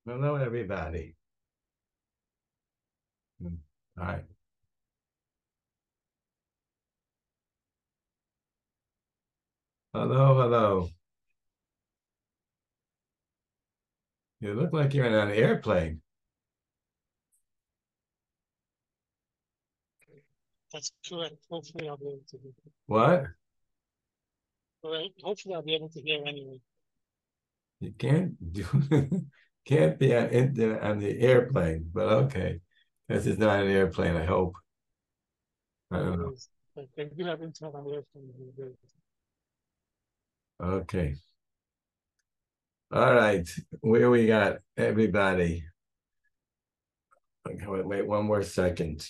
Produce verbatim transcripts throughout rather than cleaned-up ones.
Hello, everybody. Mm. Hi. Hello, hello. You look like you're in an airplane. That's correct. Hopefully, I'll be able to hear. What? All right. Hopefully, I'll be able to hear anyway. You can't do can't be on, in, on the airplane, but okay. This is not an airplane, I hope. I No, don't it know. is. But they do have internet on the airplane. These days. Okay. All right. Where we got everybody? Okay, wait, wait one more second.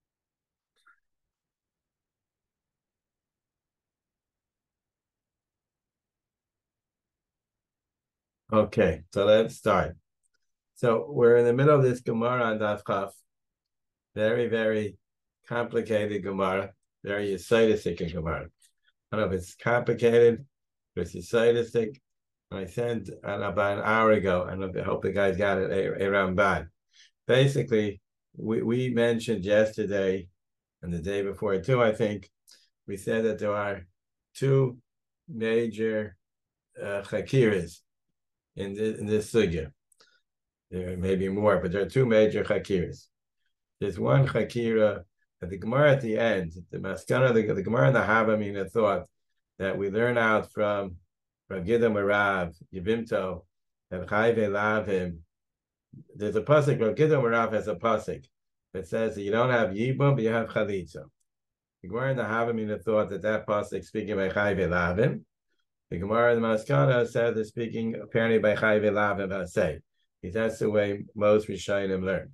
Okay, so let's start. So we're in the middle of this Gemara on Daf Chaf. Very, very complicated Gemara. Very Yisaitistic Gemara. I don't know if it's complicated, but it's Yisaitistic. I sent uh, about an hour ago, and I hope the guys got it around bad. Basically, we, we mentioned yesterday and the day before too, I think, we said that there are two major uh, chakiras in, this, in this sugya. There may be more, but there are two major chakiras. There's one chakira at the Gemara at the end, the Maskana, the, the Gemara and the Havamina thought that we learn out from Rav Gidam Rav Yevimto and Chayve Lavim. There's a pasuk. Rav Gidam Rav has a pasuk that says that you don't have Yibum, but you have Chalitza. The Gemara and the Havamina thought that that pasuk speaking by Chayve Lavim. The Gemara and the Maskana said they're speaking apparently by Chayve Lavim Hasei. That's the way most Rishonim learn.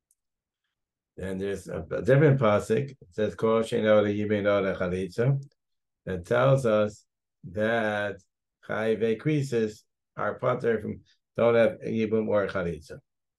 And there's a, a different pasuk. It says Kol Sheino Yimeno Chalitza that tells us that Chayve Krisis are pater from don't have Yibum or Chalitza.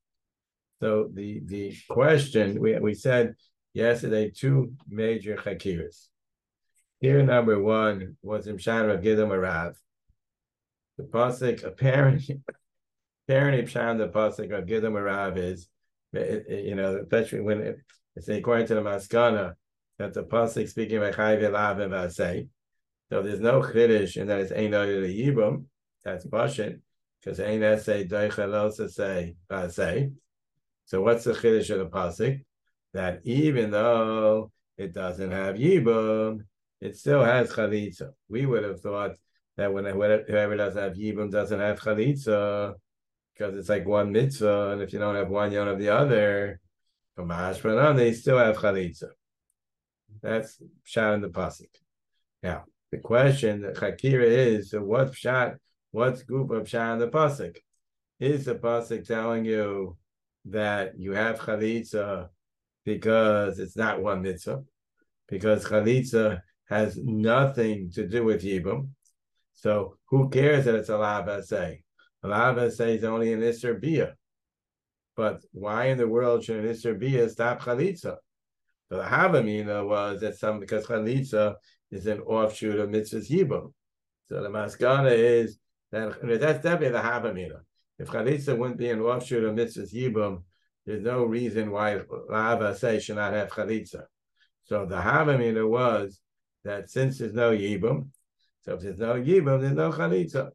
So the the question we we said yesterday two major chakiras. Here number one was Imshan of Gidam Arav. The pasuk apparently apparently Imshan the pasuk of Gidam Arav is you know especially when it, it's according to the Maskana that the pasuk speaking by Chayve Lavim Vasei. So there's no chiddush in that it's ein oyer yibum. That's bashit because ein essay doichelosa say vasei. So what's the chiddush of the pasuk? That even though it doesn't have yibum, it still has chalitza. We would have thought that when whoever doesn't have yibum doesn't have chalitza because it's like one mitzvah, and if you don't have one, you don't have the other. From Ashbanan, they still have chalitza. That's shot in the pasuk. Now the question, the chakira is, so what pshat, what's group of pshat in the pasuk? Is the pasuk telling you that you have chalitza because it's not one mitzvah? Because chalitza has nothing to do with yibum. So who cares that it's a lav asay? A lav asay is only an isser bia. But why in the world should an isser bia stop chalitza? So the havamina was that some because chalitza is an offshoot of mitzvahs yibum. So the maskana is that that's definitely the havamina. If chalitza wouldn't be an offshoot of mitzvahs yibum, there's no reason why lava say should not have chalitza. So the havamina was that since there's no yibum, so if there's no yibum, there's no chalitza.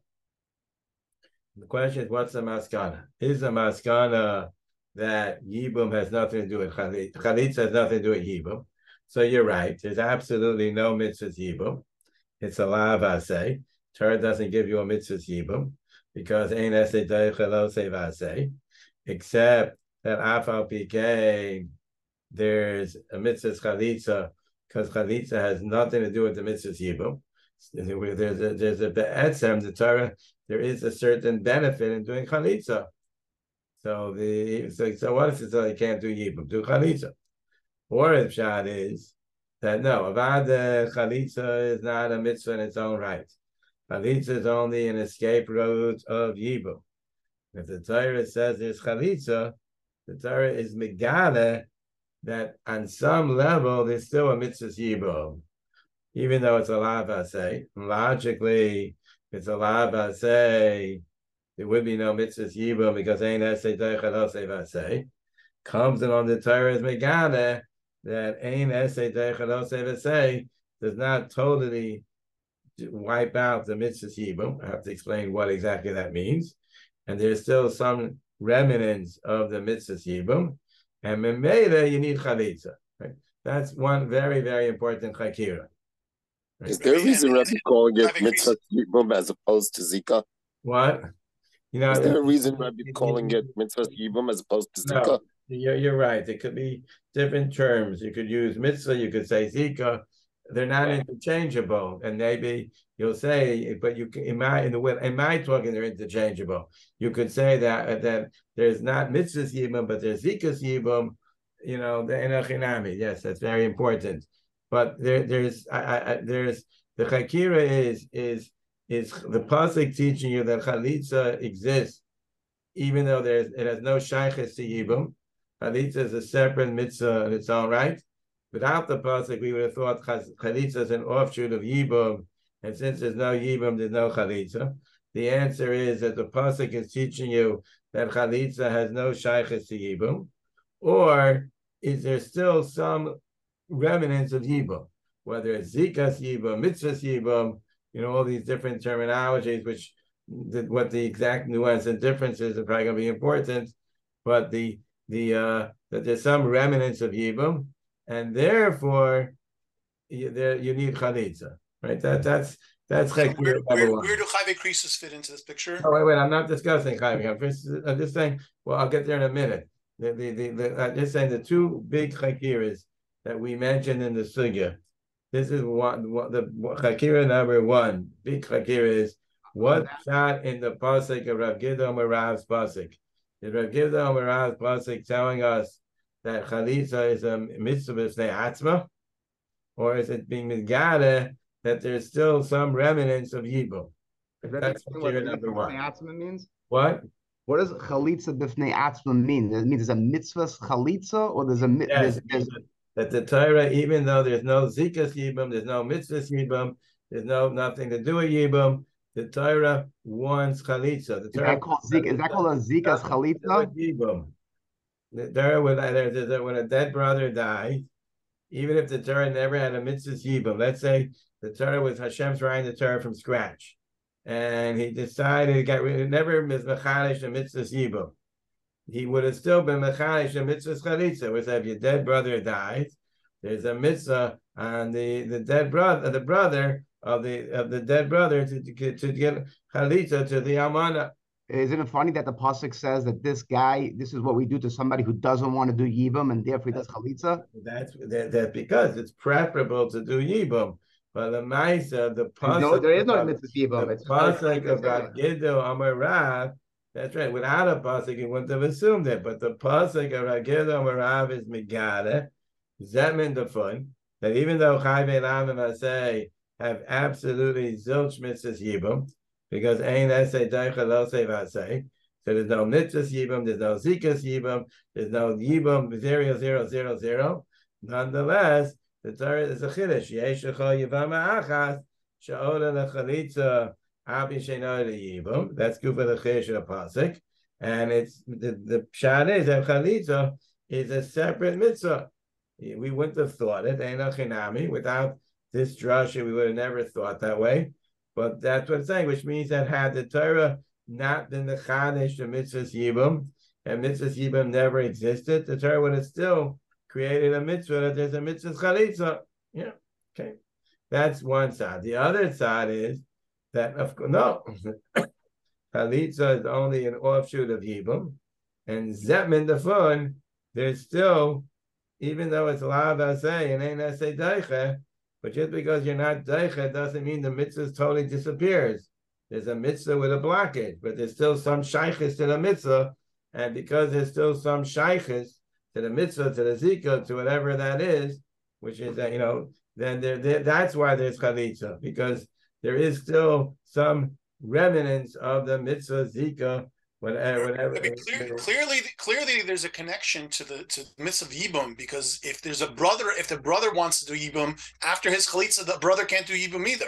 The question is, what's the maskana? Is the maskana that yibum has nothing to do with chalitza? Chalitza has nothing to do with yibum. So you're right. There's absolutely no mitzvahs yibum. It's a lav asay. Torah doesn't give you a mitzvahs yibum because ein esay doichelo say vasay, except that afal pk there's a mitzvahs chalitza because chalitza has nothing to do with the mitzvahs yibum. There's a there's a be'etzem the Torah. There is a certain benefit in doing chalitza. So the so, so what if it's so you can't do yibum? Do chalitza. Or if pshat is that no, avad chalitza is not a mitzvah in its own right. Chalitza is only an escape route of yibum. If the Torah says there's chalitza, the Torah is megale that on some level there's still a mitzvah yibum, even though it's a lav asay. Logically, it's a lav asay there would be no mitzvahs yibum because ain't essay deichad say comes in on the Torah's megane that ain't essay deichad say does not totally wipe out the mitzvahs yibum. I have to explain what exactly that means, and there's still some remnants of the mitzvahs yibum, and memela you need chalitza. Right? That's one very very important chakira. Right? Is there a reason Rabbi calling it mitzvah yibum as opposed to zika? What? You know, is there a reason Rabbi calling it mitzvah yibum as opposed to zika? No, you're, you're right. It could be different terms. You could use mitzvah, you could say zika. They're not right. interchangeable, and maybe you'll say, but you can, in my in the in my talking, they're interchangeable. You could say that that there's not mitzvah yibum, but there's zika yibum. You know, the enochinami. Yes, that's very important. But there, there's, I, I, there's the chakira is is is the pasuk teaching you that chalitza exists, even though there's it has no shayches to yibum. Chalitza is a separate mitzvah in its own right. Without the pasuk, we would have thought chalitza is an offshoot of yibum, and since there's no yibum, there's no chalitza. The answer is that the pasuk is teaching you that chalitza has no shayches to yibum, or is there still some remnants of yibum, whether it's zikas yibum, mitzvahs yibum, you know, all these different terminologies, which the, what the exact nuance and differences are probably going to be important, but the the uh, that there's some remnants of yibum, and therefore you, there you need chalitza, right? That that's that's so where, where, where do chayve krisos fit into this picture? Oh wait, wait, I'm not discussing chayve. I'm just, I'm just saying. Well, I'll get there in a minute. The the the, the I'm just saying the two big chakiras that we mentioned in the sugya. This is one, one the chakira number one. Big chakira is what shot in the pasuk of Rav Gidon Marav's pasuk. Is Rav Gidon Marav's pasuk telling us that chalitza is a mitzvah b'fnei atzma, or is it being migada that there's still some remnants of yibum? That's chakira number one. Atzma means what? What does chalitza b'fnei atzma mean? Does it mean there's a mitzvah chalitza, or there's a yes, there's, there's, that the Torah, even though there's no zikas yibum, there's no mitzvah yibum, there's no nothing to do with yibum, the Torah wants chalitza. The Torah is that called zika? Is that called a zika's chalitza? Yibum. The Torah, when, when a dead brother died, even if the Torah never had a mitzvah yibum, let's say the Torah was Hashem's writing the Torah from scratch, and he decided he got rid, never mechanish a mitzvah yibum, he would have still been mechanish a mitzvah chalitza, which if your dead brother dies, there's a mitzvah on the, the dead brother, the brother of the of the dead brother to, to, to get chalitza to the almana. Isn't it funny that the pasuk says that this guy, this is what we do to somebody who doesn't want to do yibum, and therefore he does chalitza? That's that, that because it's preferable to do yibum. But the ma'isa, the pasuk, no, there is no mitzvah yibum. The pasuk about Giddo Amar Rav. That's right. Without a pasuk, you wouldn't have assumed it. But the pasuk of Ragedo Marav is Megada, Zemin the fun, that even though Chayve Lam and Asay have absolutely zilch mitzvahs yibum, because Ein Esay Deicha Lo Sei Vasay, so there's no mitzvahs yibum, there's no zikas yibum, there's no yibum zero zero zero zero. Nonetheless, the Torah is a chiddush. Yesh Echol Yivama Achas She'ola Lechalitza. That's good for the chesh of pasuk, and it's the the pshat is that chalitza is a separate mitzvah. We wouldn't have thought it. Einachinami. Without this drasha, we would have never thought that way. But that's what it's saying, which means that had the Torah not been the chadish the mitzvahs yibum, and mitzvahs yibum never existed, the Torah would have still created a mitzvah that there's a mitzvah chalitza. Yeah, okay. That's one side. The other side is that of course no, chalitza is only an offshoot of yibum, and zetmin the fun. There's still, even though it's lav asay and ain't asay daicha, but just because you're not daicha doesn't mean the mitzvah totally disappears. There's a mitzvah with a blockage, but there's still some shaykhis to the mitzvah, and because there's still some shaykhis to the mitzvah, to the zika, to whatever that is, which is that, you know, then there, there that's why there's chalitza, because there is still some remnants of the mitzvah zika. Whatever, whatever. I mean, clear, clearly, clearly, there's a connection to the to the mitzvah yibum, because if there's a brother, if the brother wants to do yibum after his chalitza, the brother can't do yibum either.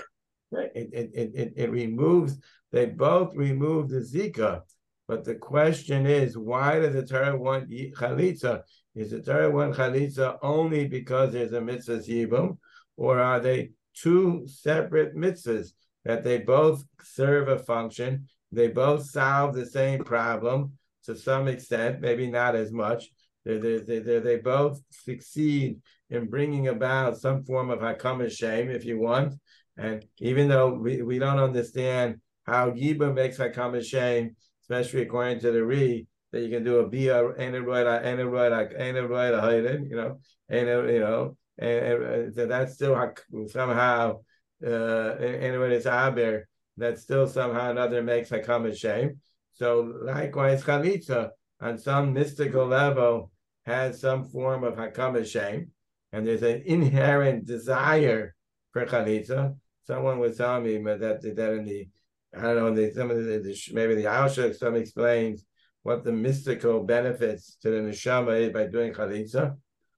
Right? It, it, it, it, it removes, they both remove the Zika. But the question is, why does the Torah want Chalitza? Is the Torah want Chalitza only because there's a mitzvah Yibum, or are they two separate mitzvahs that they both serve a function? They both solve the same problem to some extent, maybe not as much. They, they, they, they, they both succeed in bringing about some form of hakam shame, if you want. And even though we, we don't understand how Yibum makes hakam shame, especially according to the Re, that you can do a bia eneroid eneroid eneroid you know, and you know, and so that's still somehow uh eneroid is aber. That still somehow another makes hakam shame. So likewise, chalitza on some mystical level has some form of hakam shame, and there's an inherent desire for chalitza. Someone was telling me that that in the I don't know, the, some of the, the maybe the Alshach, some explains what the mystical benefits to the neshama is by doing chalitza.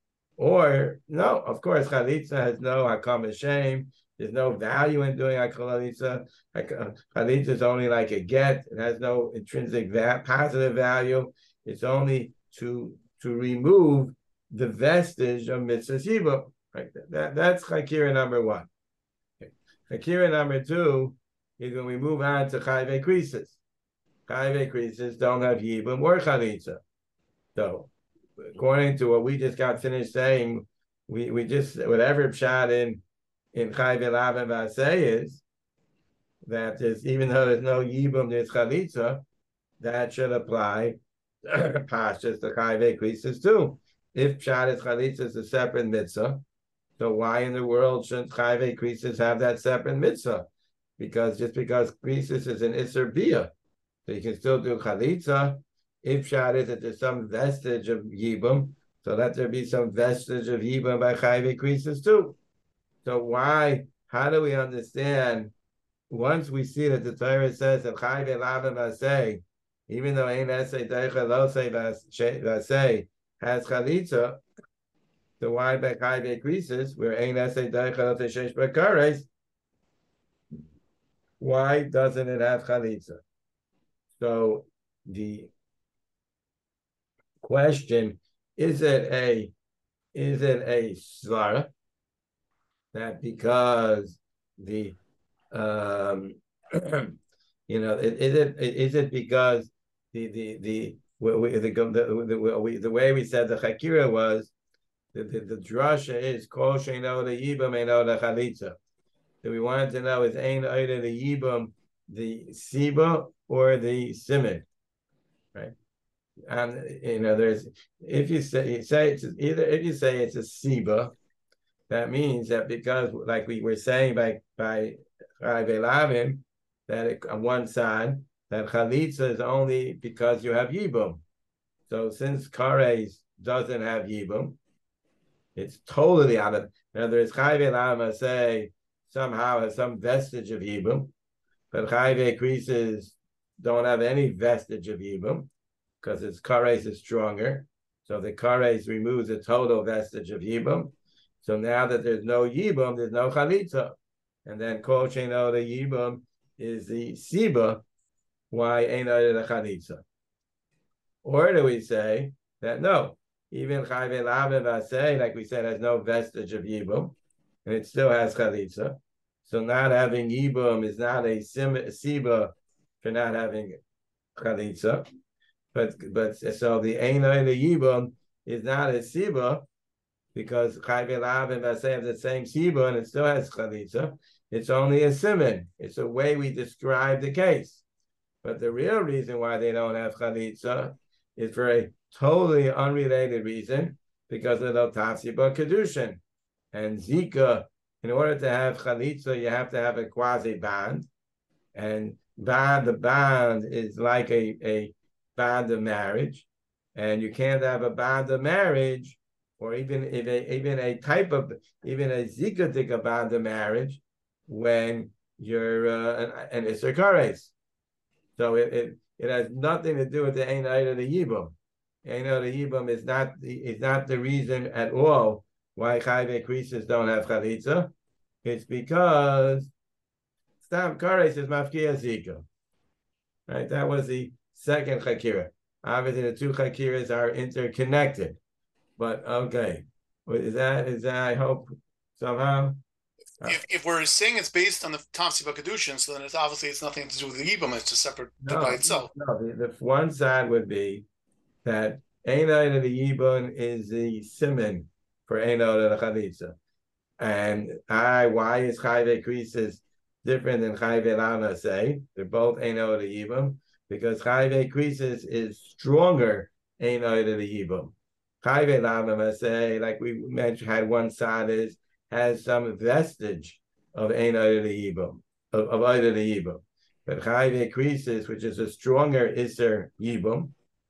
Or, no, of course, chalitza has no hakam shame. There's no value in doing chalitza. Chalitza is only like a get. It has no intrinsic va- positive value. It's only to to remove the vestige of mitzvah yibum. Right? That, that's chakira number one. Okay. Chakira number two is when we move on to chayve krisis. Chayve krisis don't have yibum or chalitza. So, according to what we just got finished saying, we, we just, whatever pshat in, in chayve lav and vaseh is, that is, even though there's no yibum, there's chalitza, that should apply pashas to chayve krisis too. If pshat is chalitza is a separate mitzvah, so why in the world shouldn't chayve krisis have that separate mitzvah? Because just because krisis is an iser bia, so you can still do chalitza. If pshat is that there's some vestige of yibum, so let there be some vestige of yibum by chayve krisis too. So why? How do we understand? Once we see that the Torah says that chayve lav vaseh, even though ein esay deicha lo say vaseh has chalitza, so why by chayve krisis where ein esay deicha lo say sheish bakares? Why doesn't it have chalitza? So the question, is it a is it a svara that because the um you know is it is it because the the the the the, the, the way we said the chakira was the the, the drasha is kol sheino the yibam eino the chalitza. That we wanted to know is ein either the yibam the siba or the simon, right? And you know, there's if you say you say it's either if you say it's a siba, that means that because like we were saying by by Ravim, that it, on one side that chalitza is only because you have yibum. So since kares doesn't have yibum, it's totally out of. In other words, Chayve say somehow has some vestige of yibum, but chayve krisis don't have any vestige of yibum because its kares is stronger. So the kares removes the total vestige of yibum. So now that there's no yibum, there's no chalitza, and then kol sheino the yibum is the siba. Why ain't the chalitza? Or do we say that no, even chayve lav vaseh, like we said, has no vestige of yibum, and it still has chalitza. So not having yibum is not a siba for not having chalitza, but but so the einay the yibum is not a siba because chayve lav and vaseh have the same siba and it still has chalitza. It's only a simon. It's a way we describe the case. But the real reason why they don't have chalitza is for a totally unrelated reason, because of the tafsiba kedushin and zika. In order to have chalitza, you have to have a quasi bond, and bond the bond is like a, a bond of marriage, and you can't have a bond of marriage, or even if a, even a type of even a zikatika bond of marriage when you're uh, an, an Isser Kares. So it, it it has nothing to do with the Ein Ayda the Yibum. Ein Ayda the Yibum is not the is not the reason at all why Chayve Krisis don't have Chalitza. It's because Stam Kares is Mafkia Zika. Right? That was the second Chakira. Obviously, the two Chakiras are interconnected. But okay. Is that, is that, I hope, somehow? If, if we're saying it's based on the Tafsi Bakadushin, so then it's obviously it's nothing to do with the Yibam, it's a separate No, by itself. no, the, the one side would be that Einod of the Yibam is the simon for Einod of the Chalitza. And I, why is Chayve Krisis different than Chayve Lama say? They're both Einod of the Yibam, because Chayve Krisis is stronger Einod of the Yibam. Chayve Lama say, like we mentioned, had one side is has some vestige of Einod of the Yibam, of, of Eid of the Yibam. But Chayve Krisis, which is a stronger Isser Yibam,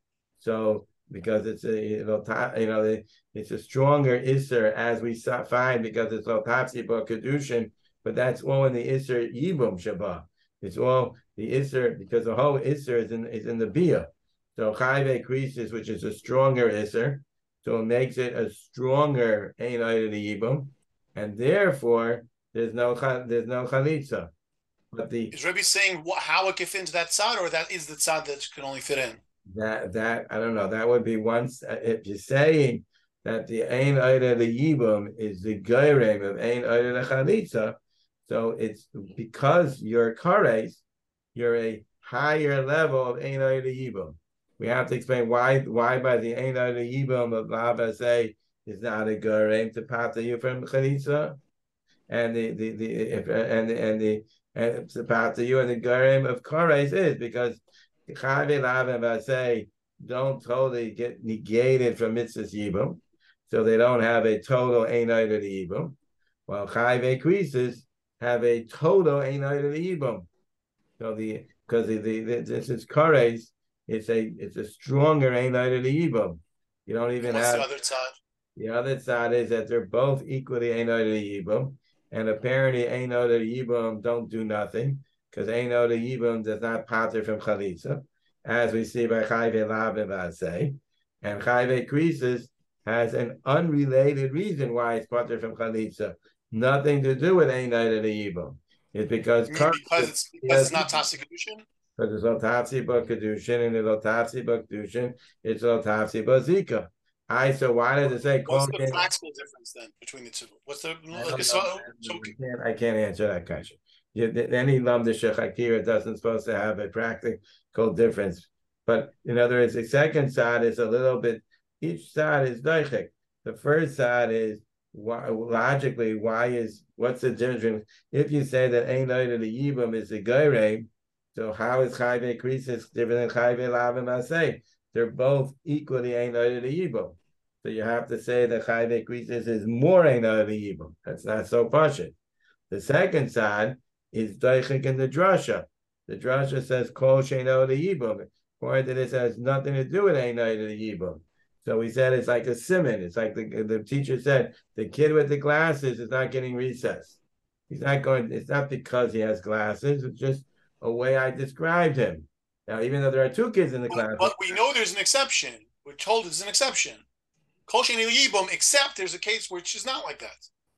so because it's a you know, you know it's a stronger Isser as we find because it's Lotapsi Ba Kedushin, but that's all in the Isser Yibum Shabbat. It's all the Isser because the whole Isser is in is in the Bia. So Chayve Krisis, which is a stronger Isser, so it makes it a stronger Ein Oid of the Yibum, and therefore there's no there's no Chalitza. But the is Rebbe saying what, how it can fit into that tzad, or that is the tzad that can only fit in? That that I don't know. That would be once if you're saying that the Ein Oid of the Yibum is the Geirem of Ein Oid of the Chalitza, so it's because you're Kares, you're a higher level of Ein Oid of the Yibum. We have to explain why why by the Ein Oid of the Yibum of Lava say is not a Geirem to pata you from Chalitza, and the the the if and and the and to pata you and the Geirem of Kares is because Chayve Lav say don't totally get negated from mitzvahs yibum, so they don't have a total ein oid of the yibum. While Chayve Krisis have a total ein oid of the yibum. So the because the, the, the this is Kares, it's a it's a stronger ein oid of the yibum. You don't even What's have the other side. The other side is that they're both equally ein oid of the yibum, and apparently ein oid of the yibum don't do nothing. Because Eino the Yibum does not pater from Chalitza, as we see by Chayve Lav and Vasei. And Chayve Krisis has an unrelated reason why it's pater from Chalitza. Nothing to do with Eino the Yibum. It's because, because it's because it's not Tafsi Kedushin? Because it's Lotapsi Ba Kedushin, and it's Lotapsi Ba Kedushin, it's Lotapsi Ba Zika. I so why does it say? What's the practical difference then between the two? What's the like, so, so, I, can't, I can't answer that question. You, any Lamda Shechakira doesn't supposed to have a practical difference. But in other words, the second side is a little bit, each side is daichik. The first side is why, logically, why is, what's the difference? If you say that Ein Oid of the Yibum is the Geirem, so how is Chayve Krisis different than Chayve Lav and Masei? They're both equally Ein Oid of the Yibum. So you have to say that Chayve Krisis is more Ein Oid of the Yibum. That's not so pashut. The second side is daichik in the drasha. The drasha says kol sheino the yibum. According to this, has nothing to do with einay to the yibum. So we said it's like a simon. It's like the, the teacher said, the kid with the glasses is not getting recess. He's not going. It's not because he has glasses. It's just a way I described him. Now, even though there are two kids in the class, but we know there's an exception. We're told there's an exception. Kol sheino yibum, except there's a case which is not like that.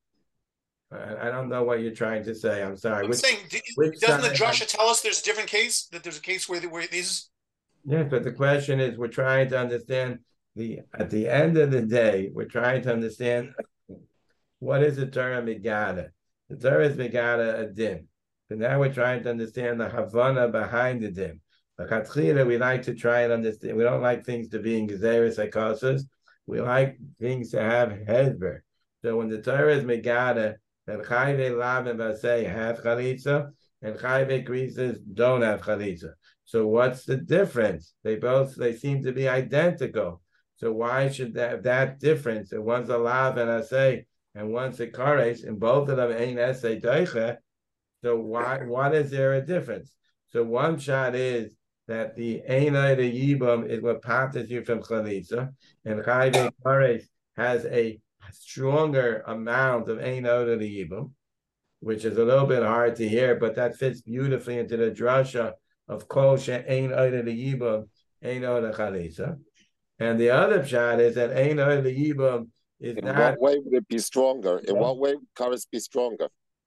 I don't know what you're trying to say. I'm sorry. I'm which, saying, which doesn't the drasha I, tell us there's a different case? That there's a case where where it is? Yes, but the question is, we're trying to understand the. At the end of the day, we're trying to understand what is the Torah Megada. The Torah is Megada a din. So now we're trying to understand the Havana behind the din. The we like to try and understand. We don't like things to be in Gezeres Hakosas. We like things to have Hezber. So when the Torah is Megada, that Chayve Lav and Vasei have Chalitza, and Chayve Krisis don't have Chalitza. So what's the difference? They both, they seem to be identical. So why should that that difference? And one's a Lav and Asay, and one's a Kares, and both of them ain't Asay Deicha. So why, what is there a difference? So one shot is that the Einay the Yibum is what parts you from Chalitza, and Chayve Kares has a stronger amount of Ein Oid of the Yibum, which is a little bit hard to hear, but that fits beautifully into the drasha of Kol She'ein Oid of the Yibum, Ein Oid of Chalitza. And the other pshat is that Ein Oid of the Yibum is In not... what way would it be stronger? In what way would Kares be stronger?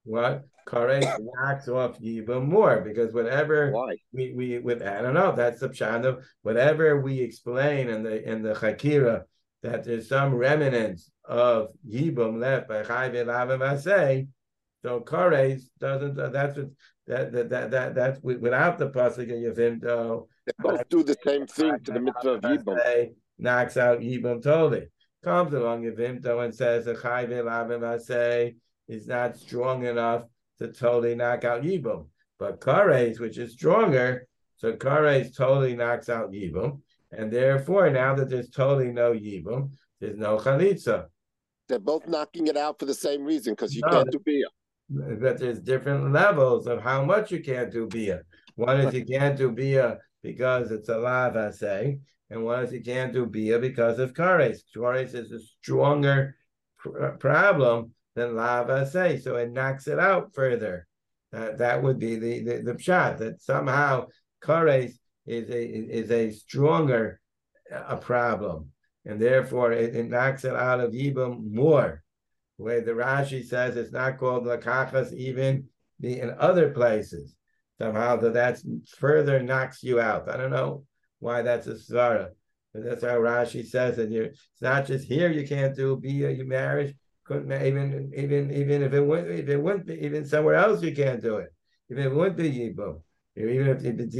what Kares knocks off Yibum more, because whatever Why? we we with I don't know, that's the pshat of whatever we explain in the in the Chakira, that there's some remnants of Yibum left by Chai V'Lavim Asay. So Kares doesn't. That's what that that that, that that's without the pasuk of Yevimto. They both do the same thing to the mitzvah of Yibum. Knocks out Yibum totally. Comes along Yevimto and says the Chai V'Lavim Asay is not strong enough to totally knock out Yibum. But Kares, which is stronger, so Kares totally knocks out Yibum. And therefore, now that there's totally no Yibum, there's no Chalitza. They're both knocking it out for the same reason, because you No, can't do Bia. But there's different levels of how much you can't do Bia. One is you can't do Bia because it's a lav assay, and one is you can't do Bia because of Kares. Kares is a stronger pr- problem than lav assay, so it knocks it out further. Uh, that would be the, the, the pshat, that somehow Kares is a is a stronger a problem, and therefore it, it knocks it out of Yibum more. The way the Rashi says it's not called lakachas even the in other places. Somehow that that's further knocks you out. I don't know why that's a svara, but that's how Rashi says that you it's not just here you can't do bia, you marriage couldn't even even even if it wouldn't if it wouldn't be even somewhere else you can't do it. Even if it wouldn't be yibum. Even if, if it's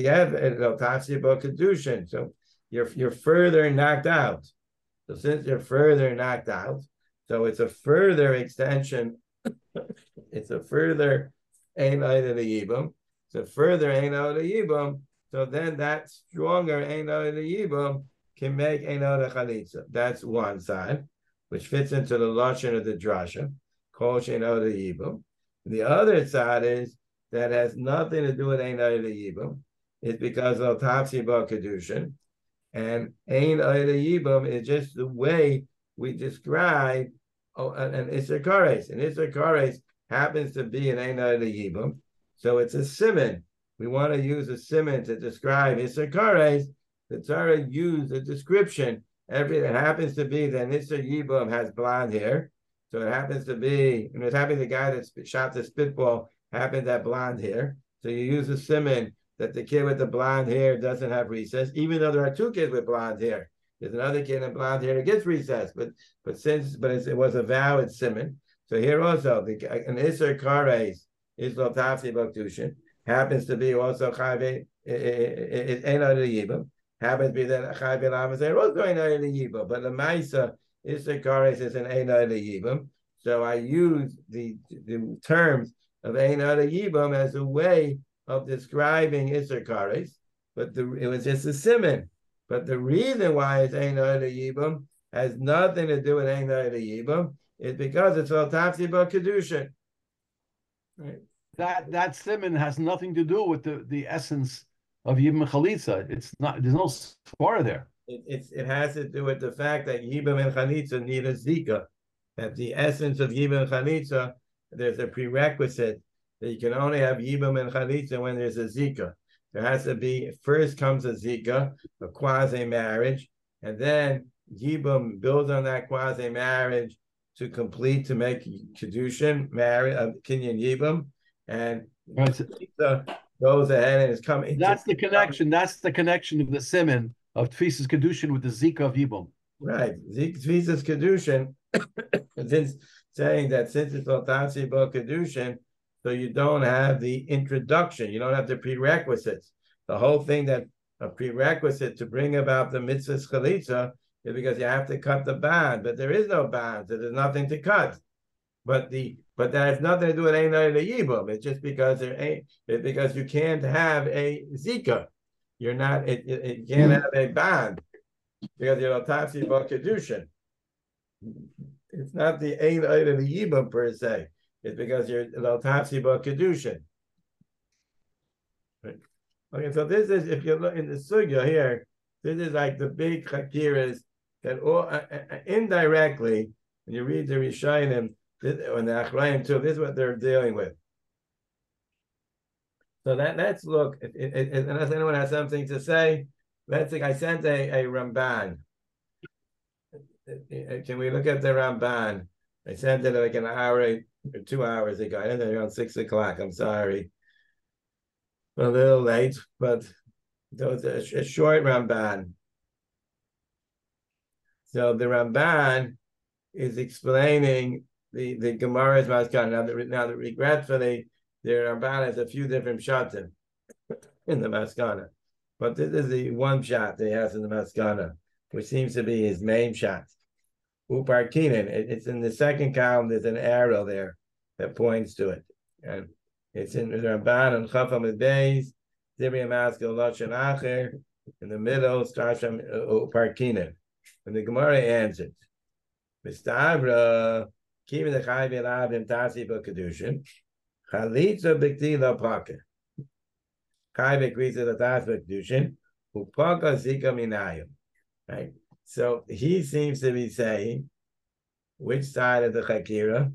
the kedushin, so you're you're further knocked out. So since you're further knocked out, so it's a further extension. It's a further ein out of the yibum. It's a further ein out of the yibum. So then that stronger ein out of the yibum can make ein out of chalitza. That's one side, which fits into the lashon of the drasha, kol shein out of the yibum. The other side is that has nothing to do with ein out of the yibum. It's because of tapsi ba kedushin, and ein out of the yibum is just the way we describe. Oh, and, and Isser Kares. And Isser Kares happens to be an Ein Od Yibum. So it's a siman. We want to use a siman to describe Isser Kares. The Torah used a description. Every it happens to be that Isser Yibum has blonde hair. So it happens to be, and it's happening the guy that shot the spitball happened to have blonde hair. So you use a siman that the kid with the blonde hair doesn't have recess, even though there are two kids with blonde hair. There's another kid in blonde hair that gets recessed, but but since but it's, it was a vow, it's siman. So here also, the, an Isser Kares is lo tafsi baktushin, happens to be also chayve is ein od yibum, happens to be that chayve lamas are also ein od yibum, but the ma'isa Isser Kares is an ein od yibum. So I use the the terms of ein od yibum as a way of describing Isser Kares, but the, it was just a siman. But the reason why it's Ein Od Yibum has nothing to do with Ein Od Yibum. It's because it's all Tafsi Ba Kedushin. Right. That that siman has nothing to do with the, the essence of Yibum Chalitza. It's not. There's no svara there. It, it's it has to do with the fact that Yibum and Chalitza need a zika. That the essence of Yibum and Chalitza, there's a prerequisite that you can only have Yibum and Chalitza when there's a zika. There has to be, first comes a zika, a quasi-marriage, and then Yibum builds on that quasi-marriage to complete, to make Kedushin, marry, uh, Kinyan Yibum, and Right. Zika goes ahead and is coming. That's the connection. That's the connection of the siman of Tfisas Kedushin with the Zika of Yibum. Right. Tfisas Kedushin, since saying that since it's Otasi Bo Kedushin, so you don't have the introduction, you don't have the prerequisites. The whole thing that a prerequisite to bring about the mitzvah chalitza is because you have to cut the bond, but there is no bond, so there's nothing to cut. But the but that has nothing to do with ein od yibum. It's just because there ain't it's because you can't have a zika. You're not it, it, it can't have a bond because you're otasi bo kedushin. It's not the ein od yibum per se. It's because you're lo tafsi ba kedushin. Okay, so this is, if you look in the sugya here, this is like the big chakiras that all uh, uh, indirectly, when you read the Rishonim and the Achrayim too, this is what they're dealing with. So that let's look. If, if, if, unless anyone has something to say, let's think. I sent a, a Ramban. Can we look at the Ramban? I sent it like an hour or two hours ago. I ended around six o'clock. I'm sorry. A little late, but so it's a, a short Ramban. So the Ramban is explaining the, the Gemara's Maskana. Now, the, now the regretfully, the Ramban has a few different shatim in the Maskana. But this is the one shot that he has in the Maskana, which seems to be his main shot. Uparkinen, it's in the second column, there's an arrow there that points to it. And it's in the Ramban and Chafam Beis, Zibri Maskal Lashon Acher, in the middle, starts from Uparkinen. And the Gemara answers, Mistabra, Kiva the Chai Vilavim Tasi B'Kedushin, Chalitza B'Ktila Paka. Chai agrees to the Tasi B'Kedushin, Upaka Zika Minayim. Right? So he seems to be saying, which side of the Chakira?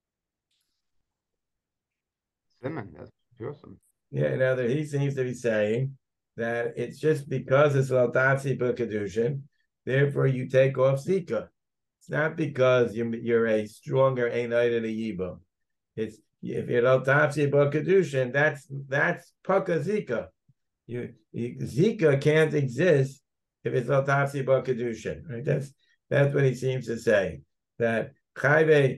Simon, that's awesome. Yeah, in other, he seems to be saying that it's just because it's Laltatzi B'Kedushin, therefore you take off Zika. It's not because you're, you're a stronger Einayda Yibam. It's if you're Laltatzi B'Kedushin, that's that's Paka Zika. You, you Zika can't exist if it's al tafsi ba kedushin, right? That's that's what he seems to say. That chayve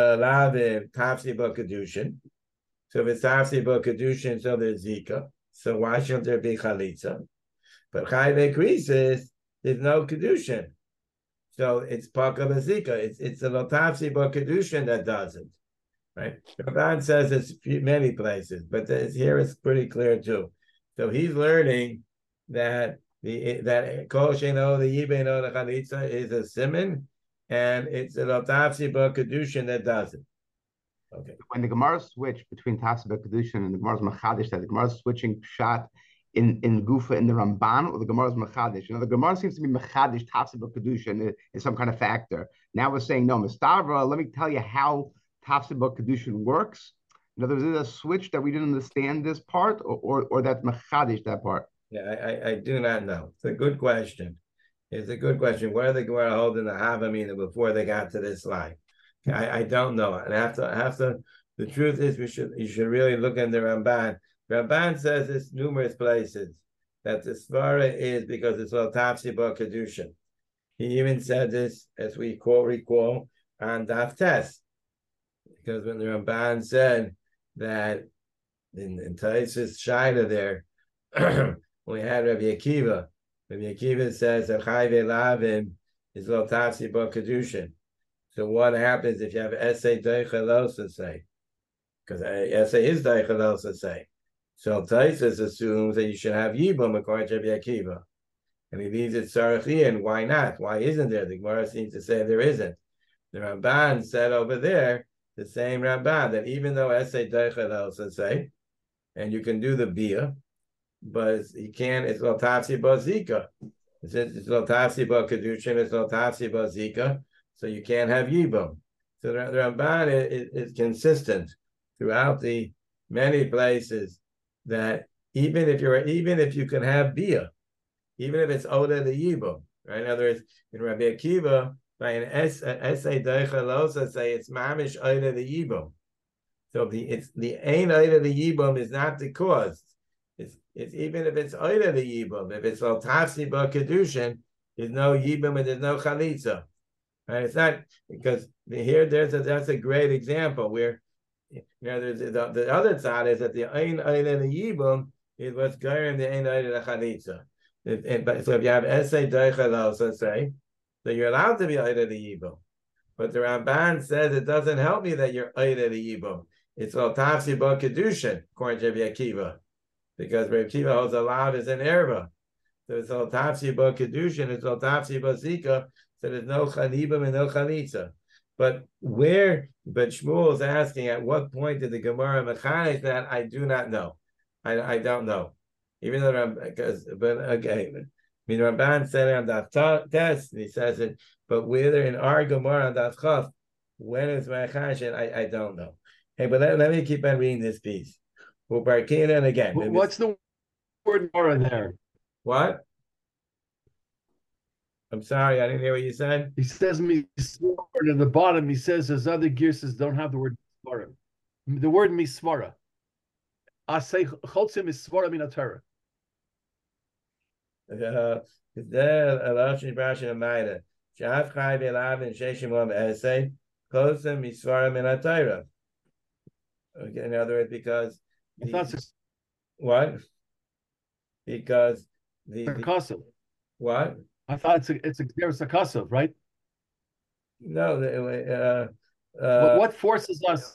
lave tafsi ba kedushin. So if it's tafsi ba kedushin, so there's zika. So why shouldn't there be chalitza? But chayve krisis, there's no kedushin. So it's paka zika. It's it's the tafsi ba kedushin that doesn't, right? Ramban says it's many places, but this, here it's pretty clear too. So he's learning that. The that kol sheino the yibeno the chalitza is a siman, and it's a lotafsi ba kedushin that does it. Okay. When the Gemara switched between tafsi ba kedushin and the Gemara's machadish, that the Gemara's switching shot in in Gufa in the Ramban, or the Gemara's machadish. You know, the Gemara seems to be machadish tafsi ba kedushin is some kind of factor. Now we're saying no, Mistavra. Let me tell you how tafsi ba kedushin works. In other words, is it a switch that we didn't understand this part, or or, or that machadish that part? Yeah, I, I, I do not know. It's a good question. It's a good question. Where the Gemara holding the Havamina before they got to this line? I, I don't know. And after after the truth is we should you should really look in the Ramban. Ramban says this numerous places that the Svara is because it's all Tafsi Ba Kedushin. He even said this, as we call recall, on Daf Tes. Because when the Ramban said that in, in Taisus Shaila there, we had Rabbi Akiva. Rabbi Akiva says that Chai Ve'Lavim is lo tafsi ba kedushin. So what happens if you have essay deichelosa say? Because essay is deichelosa say. So Taisus assumes that you should have yibum according to Rabbi Akiva, and he leaves it sarachian. Why not? Why isn't there? The Gemara seems to say there isn't. The Ramban said over there, the same Ramban, that even though essay deichelosa say, and you can do the bia, but you can't, it's lo tafsi ba zika. It's lo tafsi ba kedushin, it's lo tafsi ba zika, so you can't have yibum. So the, the Ramban is, is consistent throughout the many places that even if you're, even if you can have bia, even if it's oda the yibum, right? In other words, in Rabbi Akiva, by an essay deichelosa say it's mamish oda the yibum. So the it's the ain oda the yibum is not the cause. It's, it's even if it's oida the yibum, if it's al tafsi ba kedushin, there's no yibum and there's no chalitza. Right? It's not because here there's a, that's a great example where you know there's the, the other side is that the ein oida the yibum is what's going the ein oida the chalitza. It, it, but so if you have essay deichelos, let's say, so you're allowed to be oida the yibum. But the Ramban says it doesn't help me that you're oida the yibum. It's al tafsi ba kedushin according to Rabbi Akiva. Because Rabbi Akiva holds a lav is an erva. So it's all tafsi ba kedushin, it's all tafsi ba zika, so there's no chanibim and no chalitza. But where, but Shmuel is asking at what point did the Gemara mechanic that? I do not know. I, I don't know. Even though, because, but okay. I mean, Ramban said on Daf Tes, he says it, but whether in our Gemara on Daf Chaf, when is mechanic, I, I don't know. Hey, but let, let me keep on reading this piece. And again, what's the word Mara there? What? I'm sorry, I didn't hear what you said. He says misvara, and at the bottom he says his other gears don't have the word misvara. The word misvara. I say chotzim misvara min Torah. Uh, there, Eloshim Brashin Amayda. Shav Chai Velav and Sheshim Om Esei. Chotzim misvara min Torah. Okay, in other words, because the, That's a, what? Because the, a the kasav. what? I thought it's a it's a there's a kasav, right? No, the, uh, uh, what, what forces us?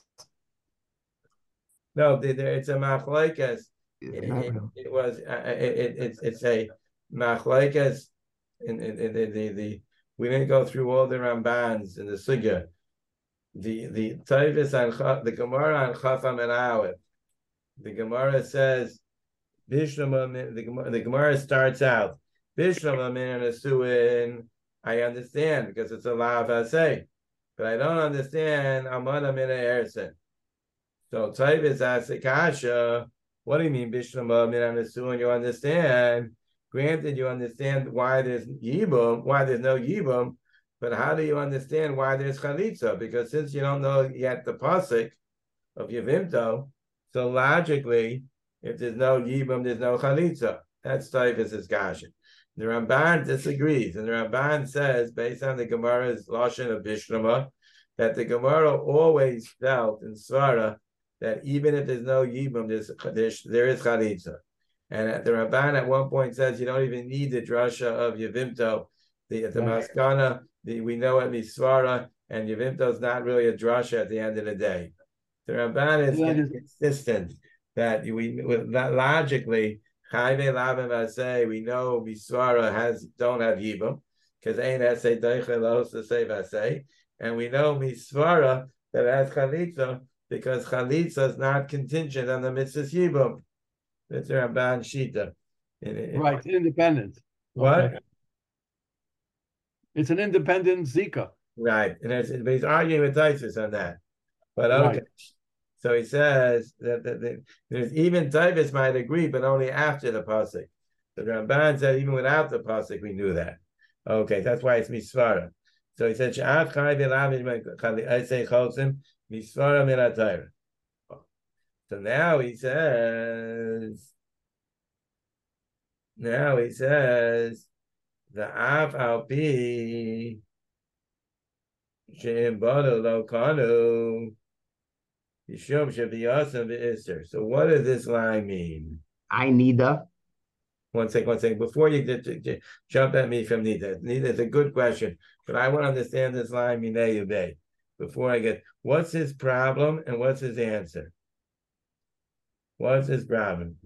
no, the, the, it's a machlokes. It's It, not it, real. it was uh, it, it, it's it's a machlokes. In, in, in the, the the we didn't go through all the Rambans in the sugya. The the Tavis and the Gemara and Chafam and Aleph. The Gemara says Bishlama. The Gemara, the Gemara starts out Bishlama min and Asuin. I understand because it's a lav asay, but I don't understand Amana min Ersin. So Tavis asks Kasha, what do you mean Bishlama min and Asuin? You understand? Granted, you understand why there's Yibum, why there's no Yibum, but how do you understand why there's Chalitza? Because since you don't know yet the pasuk of Yevimto, so logically, if there's no Yibum, there's no Chalitza. That's Taifus discussion. The Ramban disagrees, and the Ramban says, based on the Gemara's Lashon of Bishlama, that the Gemara always felt in Svara that even if there's no Yibum, there's, there's, there is Chalitza. And the Ramban at one point says you don't even need the drasha of Yevimto. The the Right. Maskana, the we know it Misvara, and Yevimto is not really a drasha at the end of the day. The Ramban is Yeah, it is. consistent that we that logically Chayve Lavim Vasei, we know Misvara has don't have Yibum because ain't Esei Deichel Los Esei Vasei, and we know Misvara that has Chalitza because Chalitza is not contingent on the mitzvah Yibum. That's a Ramban Shita. Right, independent. What? Okay. It's an independent Zika. Right. And it's, but he's arguing with Taisus on that. But okay. Right. So he says that, that, that there's even Taisus might agree, but only after the pasuk. The Ramban said even without the pasuk, we knew that. Okay, that's why it's Misvara. So he said, Sha'af Chai V'Lav I say Chosim, Misvara Min HaTorah. So now he says, now he says, the Av Al Pi She'im Bado Lo Kanu Yishum Shaviyasam V'Ister. So what does this line mean? I need a. One second, one second. Before you j- j- j- jump at me from Nita, Nita, it's a good question, but I want to understand this line Minei Yubei. Before I get, what's his problem and what's his answer? What's his problem?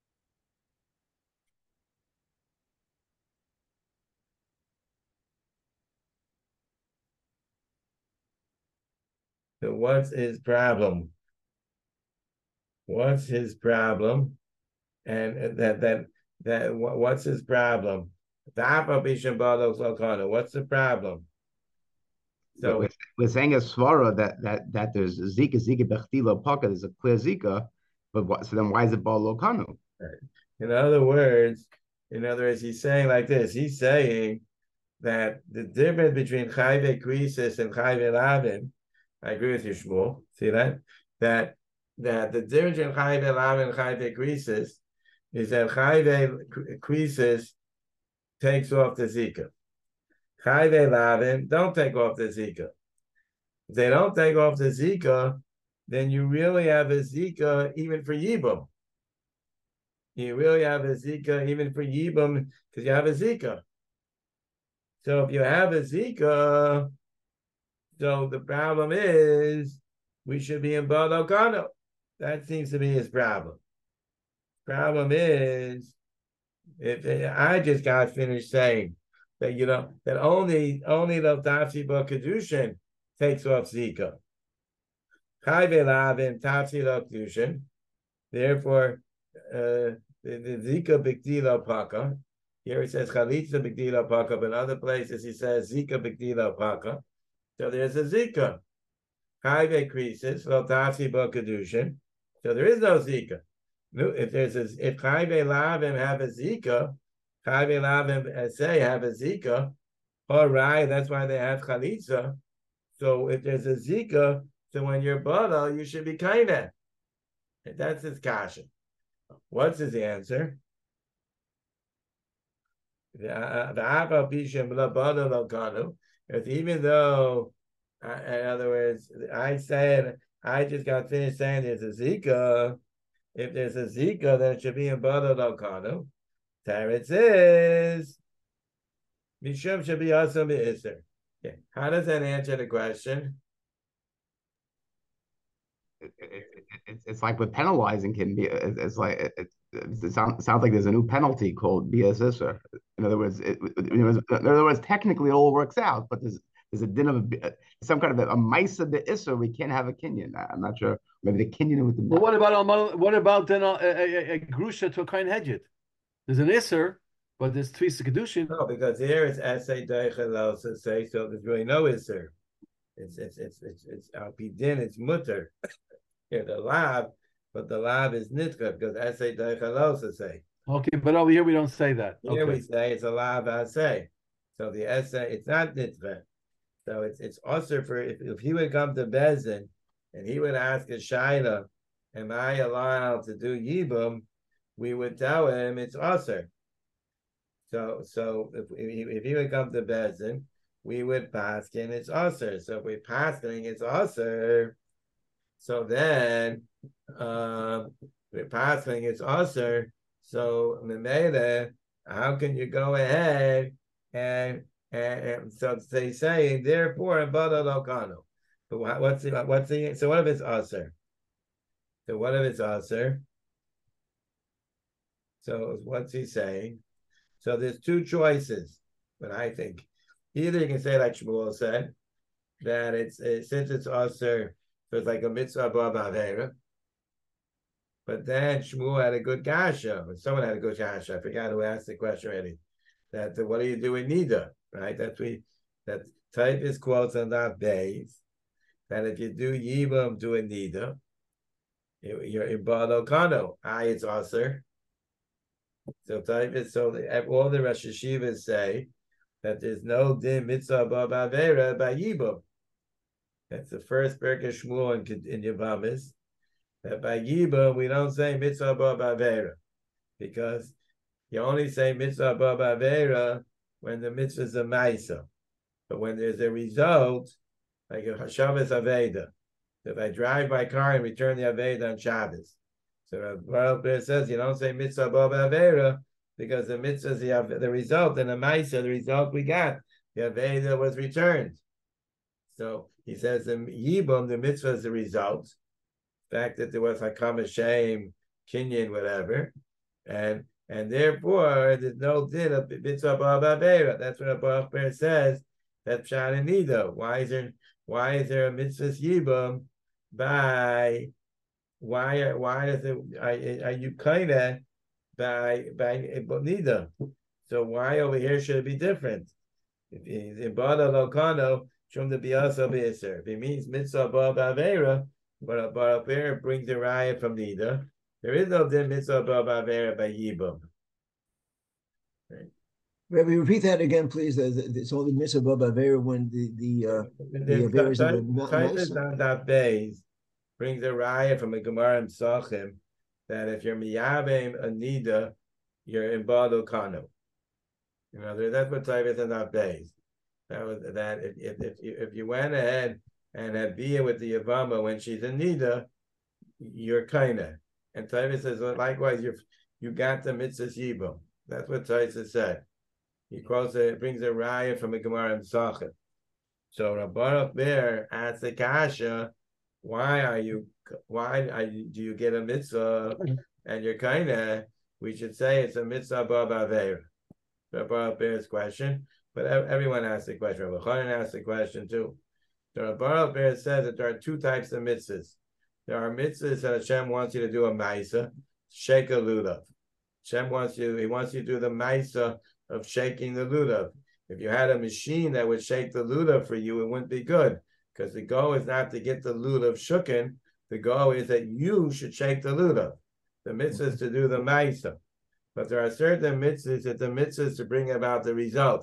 So what's his problem? What's his problem? And that that that what's his problem? What's the problem? So we're, we're saying a svara that that that there's zika zika bechtila pocket. There's a clear zika, but what, so then why is it bal lokanu? In other words, in other words, he's saying like this. He's saying that the difference between chayve krisis and chayve lavin. I agree with you, Shmuel. See that that that the difference between chayve lavin and chayve krisis is that chayve krisis takes off the zika. Chayve lavin don't take off the zika. If they don't take off the zika, then you really have a zika even for yibum. You really have a zika even for yibum because you have a zika. So if you have a zika, so the problem is we should be in Bado Kano. That seems to be his problem. Problem is, if I just got finished saying that you know that only only the Tafsi Kedushin takes off Zika. Chayve Lavin Tafsi Kedushin. Therefore, uh, the, the Zika Bigdila Paka. Here it says Chalitza Bigdila Paka, but in other places he says Zika Bigdila Paka. So there's a Zika. Chayve Krisis Lo Tafsi Kedushin. So there is no Zika. If there's a, if Chayve Lavim have a Zika, Chayve Lavim say have a Zika, All right, that's why they have chalitza. So if there's a zika, so when you're bada, you should be kaineh. That's his kasha. What's his answer? If even though, uh, in other words, I said, I just got finished saying there's a zika. If there's a zika, then it should be in bada lokanu. Teretz is mishum should be also be'isr. Okay. How does that answer the question? It, it, it, it's like with penalizing can be. It, it's like it, it, it sounds, sounds like there's a new penalty called bias isser. In other words, it, in other words, technically it all works out, but there's there's a din of a, some kind of a, a ma'isa de isser. We can't have a kinyan. I'm not sure. Maybe the kinyan with the. Well, what about what about then a, a, a grusha to a kain hedget? There's an isser, but there's three kedushin. No, because here it's essay deichel say so. There's really no isser. It's it's it's it's it's al pidin. It's mutter. Here the lab, but the lab is nitcha because essay deichel say. Okay, but over here we don't say that. Here okay. we say it's a lab essay. So the essay it's not nitcha. So it's it's also for if, if he would come to Bezin and he would ask a shaila, am I allowed to do yibum? We would tell him it's usher. So so if if he would come to Bezin, we would paskin it's usher. So if we're pasking it's usher, so then uh, we're pasking it's usher. So Memele, how can you go ahead and and, and so they say therefore in Bada Lokano. But what's the what's the so what if it's usher? So what if it's usher? So what's he saying? So there's two choices, but I think either you can say like Shmuel said, that it's it, since it's usher, so it's like a mitzvah above avera. But then Shmuel had a good gasha, or someone had a good gasha. I forgot who asked the question already. That uh, what do you do in nida, right? That we that type is quotes on that base. That if you do yibam do a nida, you, you're in bado kano. I it's usher. So type is so the, all the Rosh Hashivas say that there's no din mitzvah above avera by yibam. That's the first Birka Shmuel in, in Yavamis. That by yibam we don't say mitzvah above avera because you only say mitzvah above avera when the mitzvah is a ma'isa. But when there's a result, like a Shabbos Aveda, if I drive my car and return the Aveda on Shabbos, so Baruch says you don't say mitzvah above avera because the mitzvah is the, the result, and the ma'isa, the result we got, the Aveda was returned. So he says the yibum, the mitzvah is the result. The fact that there was hakam shame, kinyan, whatever, and and therefore there's no din of mitzvah above avera. That's what Baruch Ber says. That's pshat and nida. Why is there why is there a mitzvah yibum by why why is it are, are you kind of by by nida? So why over here should it be different? If in bada lokano from the biasa b'isr, if it means mitzvah above avera, but a avera brings the raya from nida. There is no din mitzvah above avera by yibum. Right. Rabbi, repeat that again, please. It's only mitzvah above avera when the the uh, the avera is on that base brings a raya from a Gemara in Psachim that if you're miyabim a nida, you're in bado kanu. You know, that's what type is in that base. That was that if if if you, if you went ahead and had bia with the Yavama when she's in nida, you're kinda. And Taisa says well, likewise you you got the mitzvah yibum. That's what Taisa said. He quotes it, brings a raya from a Gemara in Psachim. So Rabbarak there asks the kasha, why are you why are you, do you get a mitzvah and you're kinda? We should say it's a mitzvah above avera. Rabbarak Ber's question. But everyone asks the question. Rabbi Chanan asked the question too. The Baruch Ber says that there are two types of mitzvahs. There are mitzvahs that Hashem wants you to do a ma'isa, shake a lulav. Hashem wants you, he wants you to do the ma'isa of shaking the lulav. If you had a machine that would shake the lulav for you, it wouldn't be good. Because the goal is not to get the lulav shooken. The goal is that you should shake the lulav. The mitzvah is to do the ma'isa. But there are certain mitzvahs that the mitzvah is to bring about the result.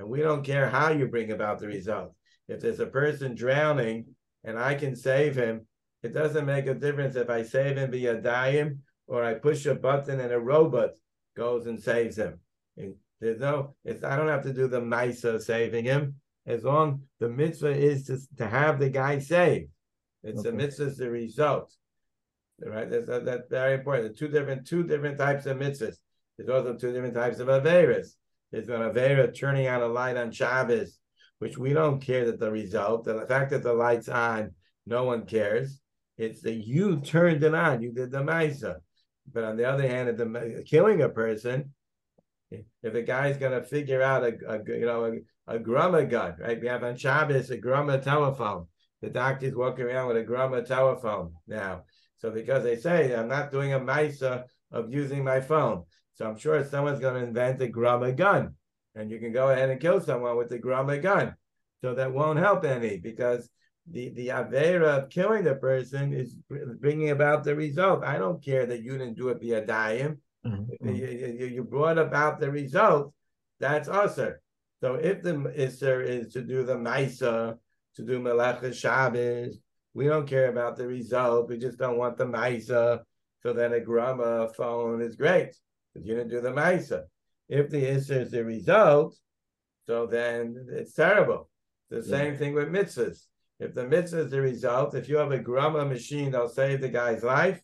And we don't care how you bring about the result. If there's a person drowning and I can save him, it doesn't make a difference if I save him via dayim or I push a button and a robot goes and saves him. And there's no, it's I don't have to do the ma'isa of saving him. As long the mitzvah is to, to have the guy saved. It's Okay. the mitzvah is the result. Right? That's, that's very important. Two different, two different types of mitzvahs. There's also two different types of averas. There's an avera turning on a light on Shabbos, which we don't care that the result, the fact that the light's on, no one cares. It's that you turned it on, you did the ma'isa. But on the other hand, if the killing a person, if a guy's gonna figure out a, a you know a, a grumma gun, right? We have on Shabbos a grumma telephone. The doctor's walking around with a grumma telephone now. So because they say I'm not doing a ma'isa of using my phone, so I'm sure someone's going to invent a grumma gun, and you can go ahead and kill someone with the grumma gun. So that won't help any because the the avera of killing the person is bringing about the result. I don't care that you didn't do it via dayim. Mm-hmm. You, you, you brought about the result. That's usher. So if the isser is to do the ma'isa, to do Melech Shabbos, we don't care about the result. We just don't want the ma'isa. So then a grumma phone is great because you didn't do the ma'isa. If the isser is the result, so then it's terrible. The same yeah. thing with mitzvahs. If the mitzvah is the result, if you have a grumma machine that'll save the guy's life,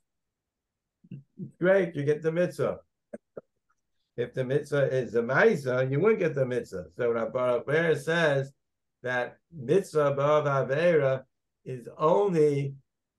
great, you get the mitzvah. If the mitzvah is the ma'isa, you wouldn't get the mitzvah. So Rabbi Baruch says that mitzvah b'av avera is only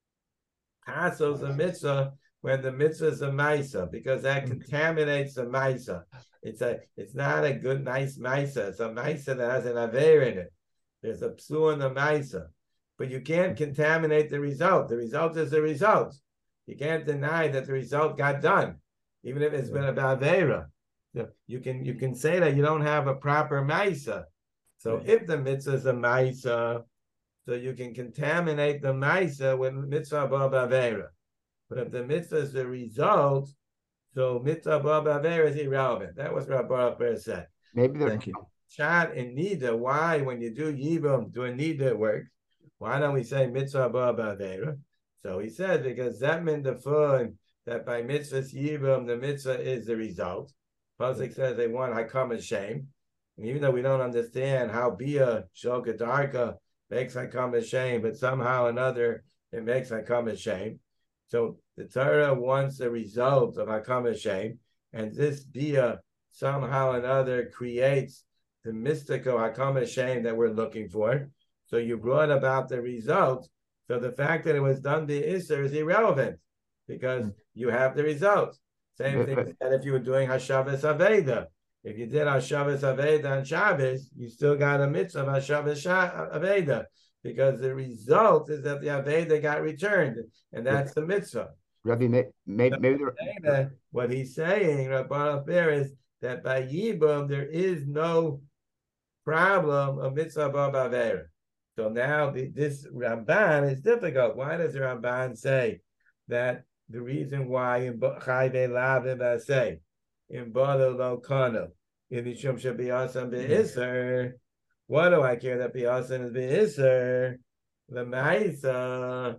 passos a mitzvah when the mitzvah is a ma'isa, because that contaminates the ma'isa. It's a, it's not a good, nice ma'isa. It's a ma'isa that has an avera in it. There's a psu in the ma'isa, but you can't contaminate the result. The result is the result. You can't deny that the result got done, even if it's been a avera. So you can you can say that you don't have a proper ma'isa. So if the mitzvah is a ma'isa, so you can contaminate the ma'isa with mitzvah b'av avera. But if the mitzvah is the result, so mitzvah b'av avera is irrelevant. That was what Baruch Ber said. Maybe Thank you. Chat in nida. Why, when you do yibum, doing nida work, why don't we say mitzvah b'av avera? So he said because that meant the fun that by mitzvah yibum the mitzvah is the result. Pasuk says they want hakam and shame. And even though we don't understand how Bia Shokadarka makes Hakam and shame, but somehow or another it makes Hakam and shame. So the Torah wants the result of Hakam and shame, and this Bia somehow or another creates the mystical Hakam and shame that we're looking for. So you brought about the result. So the fact that it was done by Isser is irrelevant because mm. you have the result. Same thing that if you were doing Hashavas Aveda. If you did Hashavas Aveda on Shabbos, you still got a mitzvah of Hashavas Aveda because the result is that the Aveda got returned, and that's the mitzvah. Rabbi, maybe, maybe, maybe that what he's saying, Rabbi Ber, is that by Yibum there is no problem of mitzvah b'av avera. So now the, this Ramban is difficult. Why does the Ramban say that the reason why in Chai Ve'lav V'aseh in Bado Lo Kano in Mishum Shabiyasan Be'isser? What do I care that Biyasan is Be'isser? The Ma'isa, uh,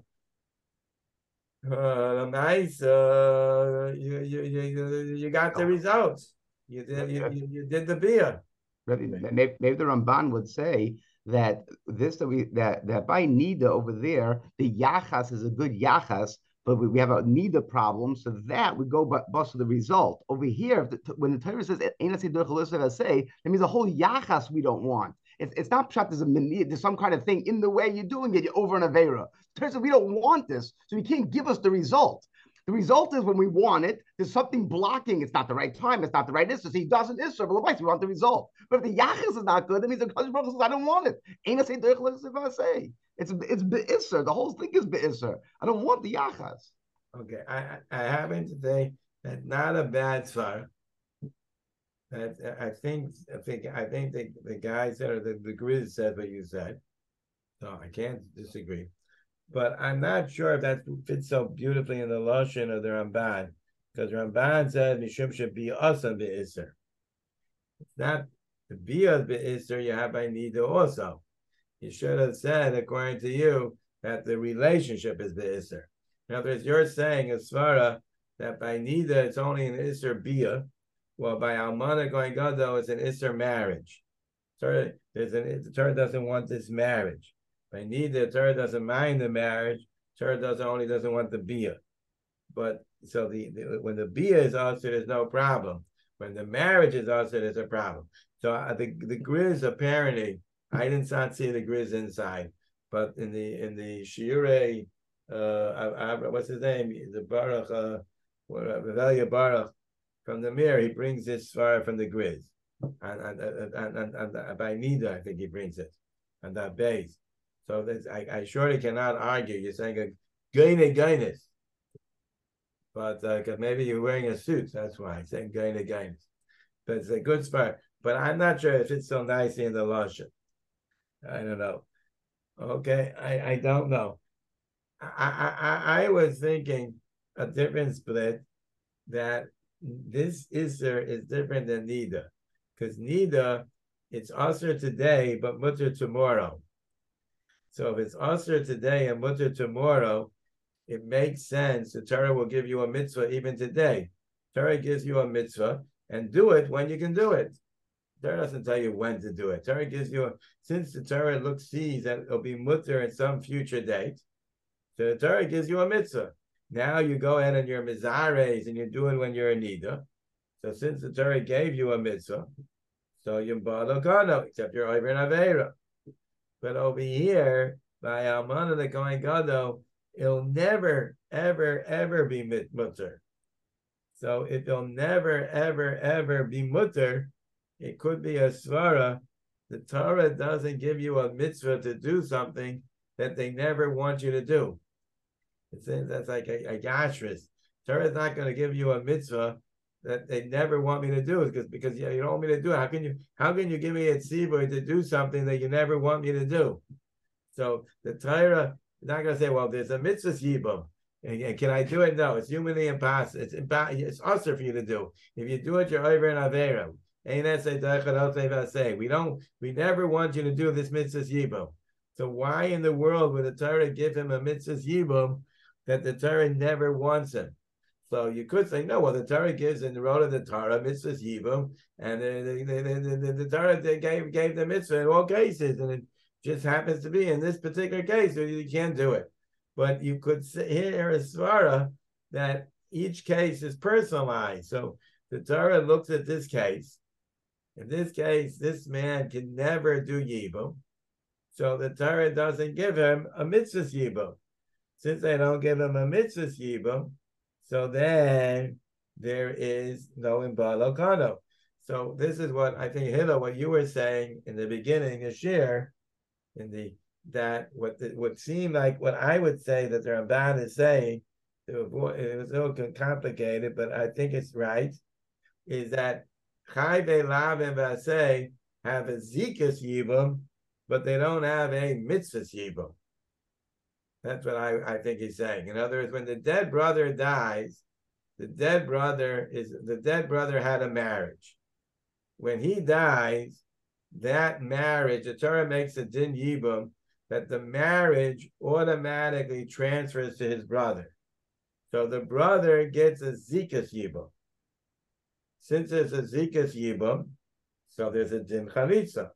the Ma'isa, you you you you got the results. You did you you, you did the Bia. Maybe, maybe the Ramban would say that this that we that that by Nida over there, the Yachas is a good Yachas. But we, we have a nida problem, so that we go bust to the result. Over here, if the, when the Torah says say, that means the whole yachas we don't want. It's, it's not pshat. There's a there's some kind of thing in the way you're doing it. You're over an avera. Torah says we don't want this, so you can't give us the result. The result is when we want it, there's something blocking. It's not the right time. It's not the right issue. So he doesn't issue. But we want the result. But if the yachas is not good, that means the Kodesh Baruch says I don't want it. Ain't say say. It's it's be'isser. The whole thing is be'isser. I don't want the yachas. Okay, I I happen to think that's not a bad svar. That I think I think I think the, the guy said or the, the Grizz said what you said. So I can't disagree. But I'm not sure if that fits so beautifully in the Lashon of the Ramban, because Ramban said Mishum should be awesome be'isser. It's not The bia be'isr you have by nida also. You should have said, according to you, that the relationship is be'isr. In other words, you're saying a svara that by nida it's only an isr bia, well, by almana going gadol it's an isr marriage. Torah, there's an, the Torah doesn't want this marriage. By nida, the Torah doesn't mind the marriage. Torah doesn't only doesn't want the bia. But so the, the when the bia is also, there's no problem. When the marriage is also, there's a problem. So uh, the the grizz apparently, I did not see the grizz inside, but in the in the shiurei, uh, what's his name? The Baruch, uh, Revelia Baruch from the Mir, he brings this far from the grizz, and and and and, and, and, and by nida, I think he brings it, and that base. So this, I, I surely cannot argue. You're saying a gaine gainus. But because uh, maybe you're wearing a suit, that's why I'm saying going to games. But it's a good spot. But I'm not sure if it's so nicely in the Lashon. I don't know. Okay, I, I don't know. I, I I was thinking a different split that this Isser is different than Nida. Because Nida, it's Usher today, but Mutter tomorrow. So if it's Usher today and Mutter tomorrow, it makes sense. The Torah will give you a mitzvah even today. Torah gives you a mitzvah and do it when you can do it. Torah doesn't tell you when to do it. Torah gives you, a, since the Torah looks, sees that it'll be mutter in some future date, so the Torah gives you a mitzvah. Now you go ahead and you're mizares and you do it when you're in nida. So since the Torah gave you a mitzvah, so you're balokano, except you're over in Aveira. But over here, by Almana the Kohen Gadol, it'll never, ever, ever be mutter. So if it'll never, ever, ever be mutter, it could be a svara. The Torah doesn't give you a mitzvah to do something that they never want you to do. It says that's like a, a gashris. Torah is not going to give you a mitzvah that they never want me to do, because because you, you don't want me to do it. How can you how can you give me a tzibur to do something that you never want me to do? So the Torah is not going to say, well, there's a mitzvah yibum. And, and can I do it? No, it's humanly impossible. It's impossible. It's usher for you to do. If you do it, you're over in Avera. We don't, we never want you to do this mitzvah yibum. So why in the world would the Torah give him a mitzvah yibum that the Torah never wants him? So you could say, no, well, the Torah gives in the road of the Torah mitzvah yibum, and the, the, the, the, the Torah they gave, gave the mitzvah in all cases, and it just happens to be in this particular case, so you can't do it. But you could say here a svara that each case is personalized. So the Torah looks at this case. In this case, this man can never do yibum. So the Torah doesn't give him a mitzvah yibum. Since they don't give him a mitzvah yibum, so then there is no imbalokano. So this is what I think, Hillel, what you were saying in the beginning of Shir, in the that what the, would seem like what I would say that the Ramban is saying, it was a little complicated, but I think it's right, is that Chai Ve'lav and Vasei have a zikas yibum, but they don't have a mitzvah yibum. That's what I, I think he's saying. In other words, when the dead brother dies, the dead brother is the dead brother had a marriage. When he dies, that marriage, the Torah makes a din yibum that the marriage automatically transfers to his brother. So the brother gets a zikas yibum. Since there's a zikas yibum, so there's a din chalitza.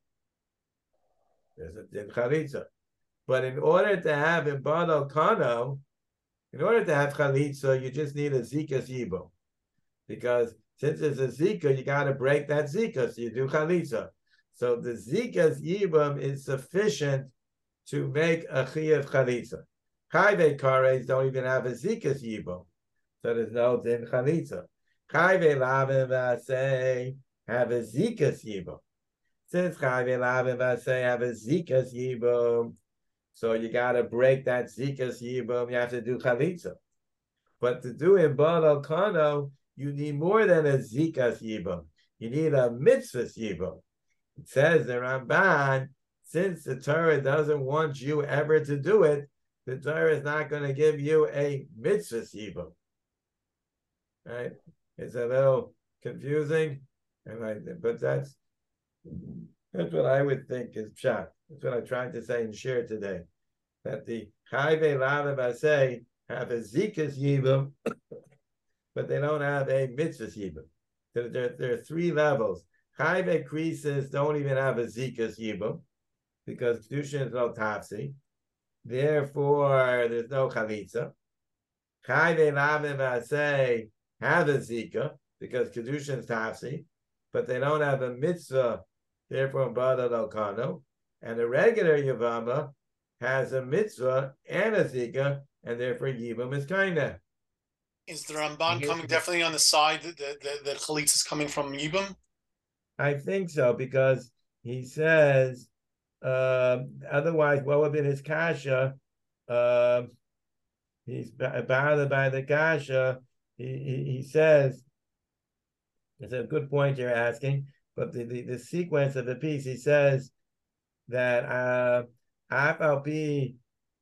There's a din chalitza. But in order to have ibado kano, in order to have chalitza, you just need a zikas yibum. Because since there's a zika, you got to break that zika, so you do chalitza. So the zikas yibum is sufficient to make a chiyuv chalitza. Chayve kares don't even have a zikas yibum, so there's no din chalitza. Chayve lavin vasei have a zikas yibum. Since chayve lavin vasei have a zikas yibum, so you got to break that zikas yibum. You have to do chalitza. But to do in balo kano, you need more than a zikas yibum. You need a mitzvah yibum. It says the Ramban, since the Torah doesn't want you ever to do it, the Torah is not going to give you a mitzvah yibum. Right? It's a little confusing, but that's That's what I would think is pshat. That's what I tried to say and share today. That the Chayve Lalav Asay have a Zikas Yibum, but they don't have a Mitzvah Yibum. There, there, there are three levels. Chayve Krisis don't even have a Zikas Yibum because Kedushin is no Tafsi. Therefore, there's no Chalitza. Chayve Lalav Asay have a Zika because Kedushin is Tafsi, but they don't have a Mitzvah. Therefore, Bada Lokano, and a regular Yavama has a mitzvah and a zika, and therefore Yibam is kinda. Is the Ramban coming definitely on the side that that, that, that Chalitza is coming from Yibam? I think so, because he says, uh, otherwise, what would have been his kasha? Uh, he's bothered by the kasha. He, he, he says, it's a good point you're asking. But the, the, the sequence of the piece, he says that uh the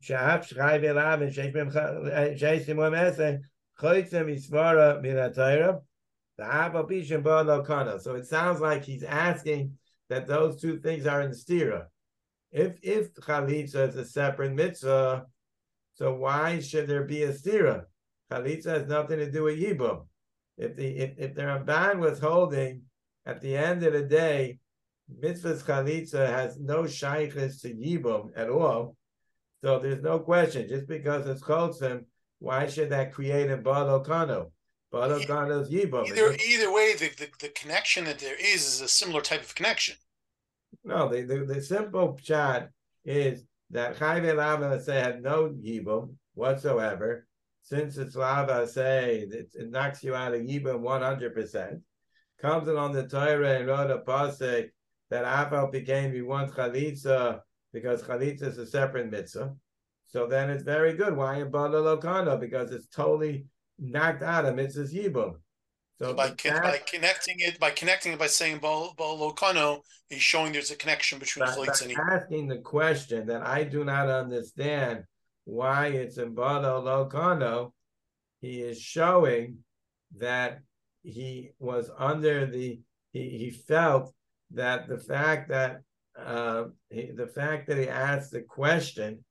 so it sounds like he's asking that those two things are in stira. If if Chalitza is a separate mitzvah, so why should there be a stira? Chalitza has nothing to do with Yibum. If the if, if the Ramban was holding at the end of the day, mitzvah's chalitza has no shaykhis to yibum at all, so there's no question. Just because it's chotzim, why should that create a balo kano? Balo kano's yibum. Either either way, the, the the connection that there is is a similar type of connection. No, the the, the simple pshat is that chayve lava say had no yibum whatsoever. Since it's lava say it, it knocks you out of yibum one hundred percent. Comes in on the Torah and wrote a pasuk that Afal became we want chalitza because chalitza is a separate mitzvah. So then it's very good. Why in Bala Lokano? Because it's totally knocked out of mitzvah's yibum. So by, that, by connecting it, by connecting it by saying Bala Lokano, he's showing there's a connection between chalitza and yibum. Asking the question that I do not understand why it's in Bala Lokano, he is showing that he was under the he, he felt that the fact that uh, he, the fact that he asked the question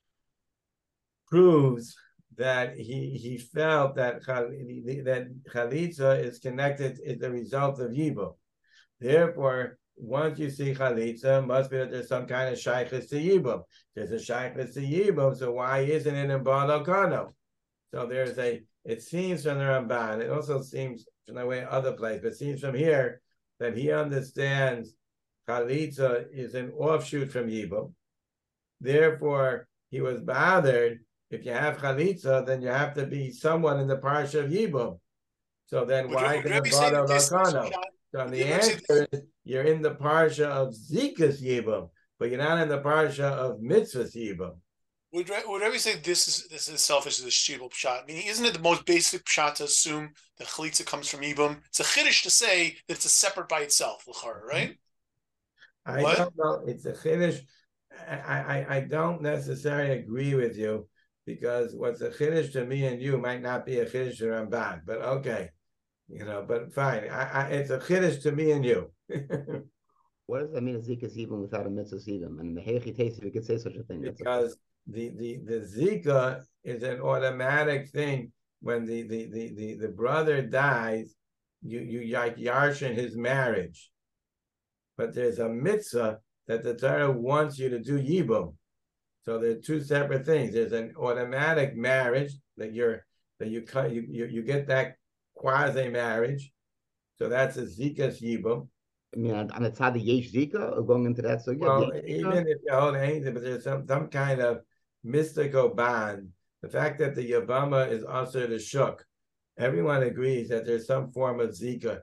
proves that he he felt that that chalitza is connected is the result of yibum. Therefore, once you see chalitza, must be that there's some kind of shaykhis to yibum. There's a shaykhis to yibum, so why isn't it in Bala Kano? So there's a. It seems from the Ramban. It also seems from the way other place, but it seems from here that he understands chalitza is an offshoot from yibum. Therefore, he was bothered. If you have chalitza, then you have to be someone in the parsha of yibum. So then, would why you, is it Bada Lakano? So the answer is you're in the parsha of zikas yibum, but you're not in the parsha of mitzvahs yibum. Would would Rebbe say this is this is selfish as a shibul pshat? I mean, isn't it the most basic pshat to assume that chalitza comes from Yibum? It's a chiddush to say that it's a separate by itself, right? I what? don't know. It's a chiddush. I, I I don't necessarily agree with you because what's a chiddush to me and you might not be a chiddush to Ramban. But okay, you know. But fine. I, I it's a chiddush to me and you. What does that mean? A zikas Yibum without a mitzvah Yibum? And the heichi taste, if you could say such a thing. Because The, the the zika is an automatic thing. When the the the the, the brother dies, you you like yarshin his marriage, but there's a mitzvah that the Torah wants you to do yibum. So there are two separate things. There's an automatic marriage that you're that you cut you you, you get that quasi marriage, so that's a zika's yibum. I mean, on the side of yesh zika, going into that. So yeah, well, even if you hold anything, but there's some some kind of mystical bond. The fact that the Yavama is also the Shuk, everyone agrees that there's some form of Zika.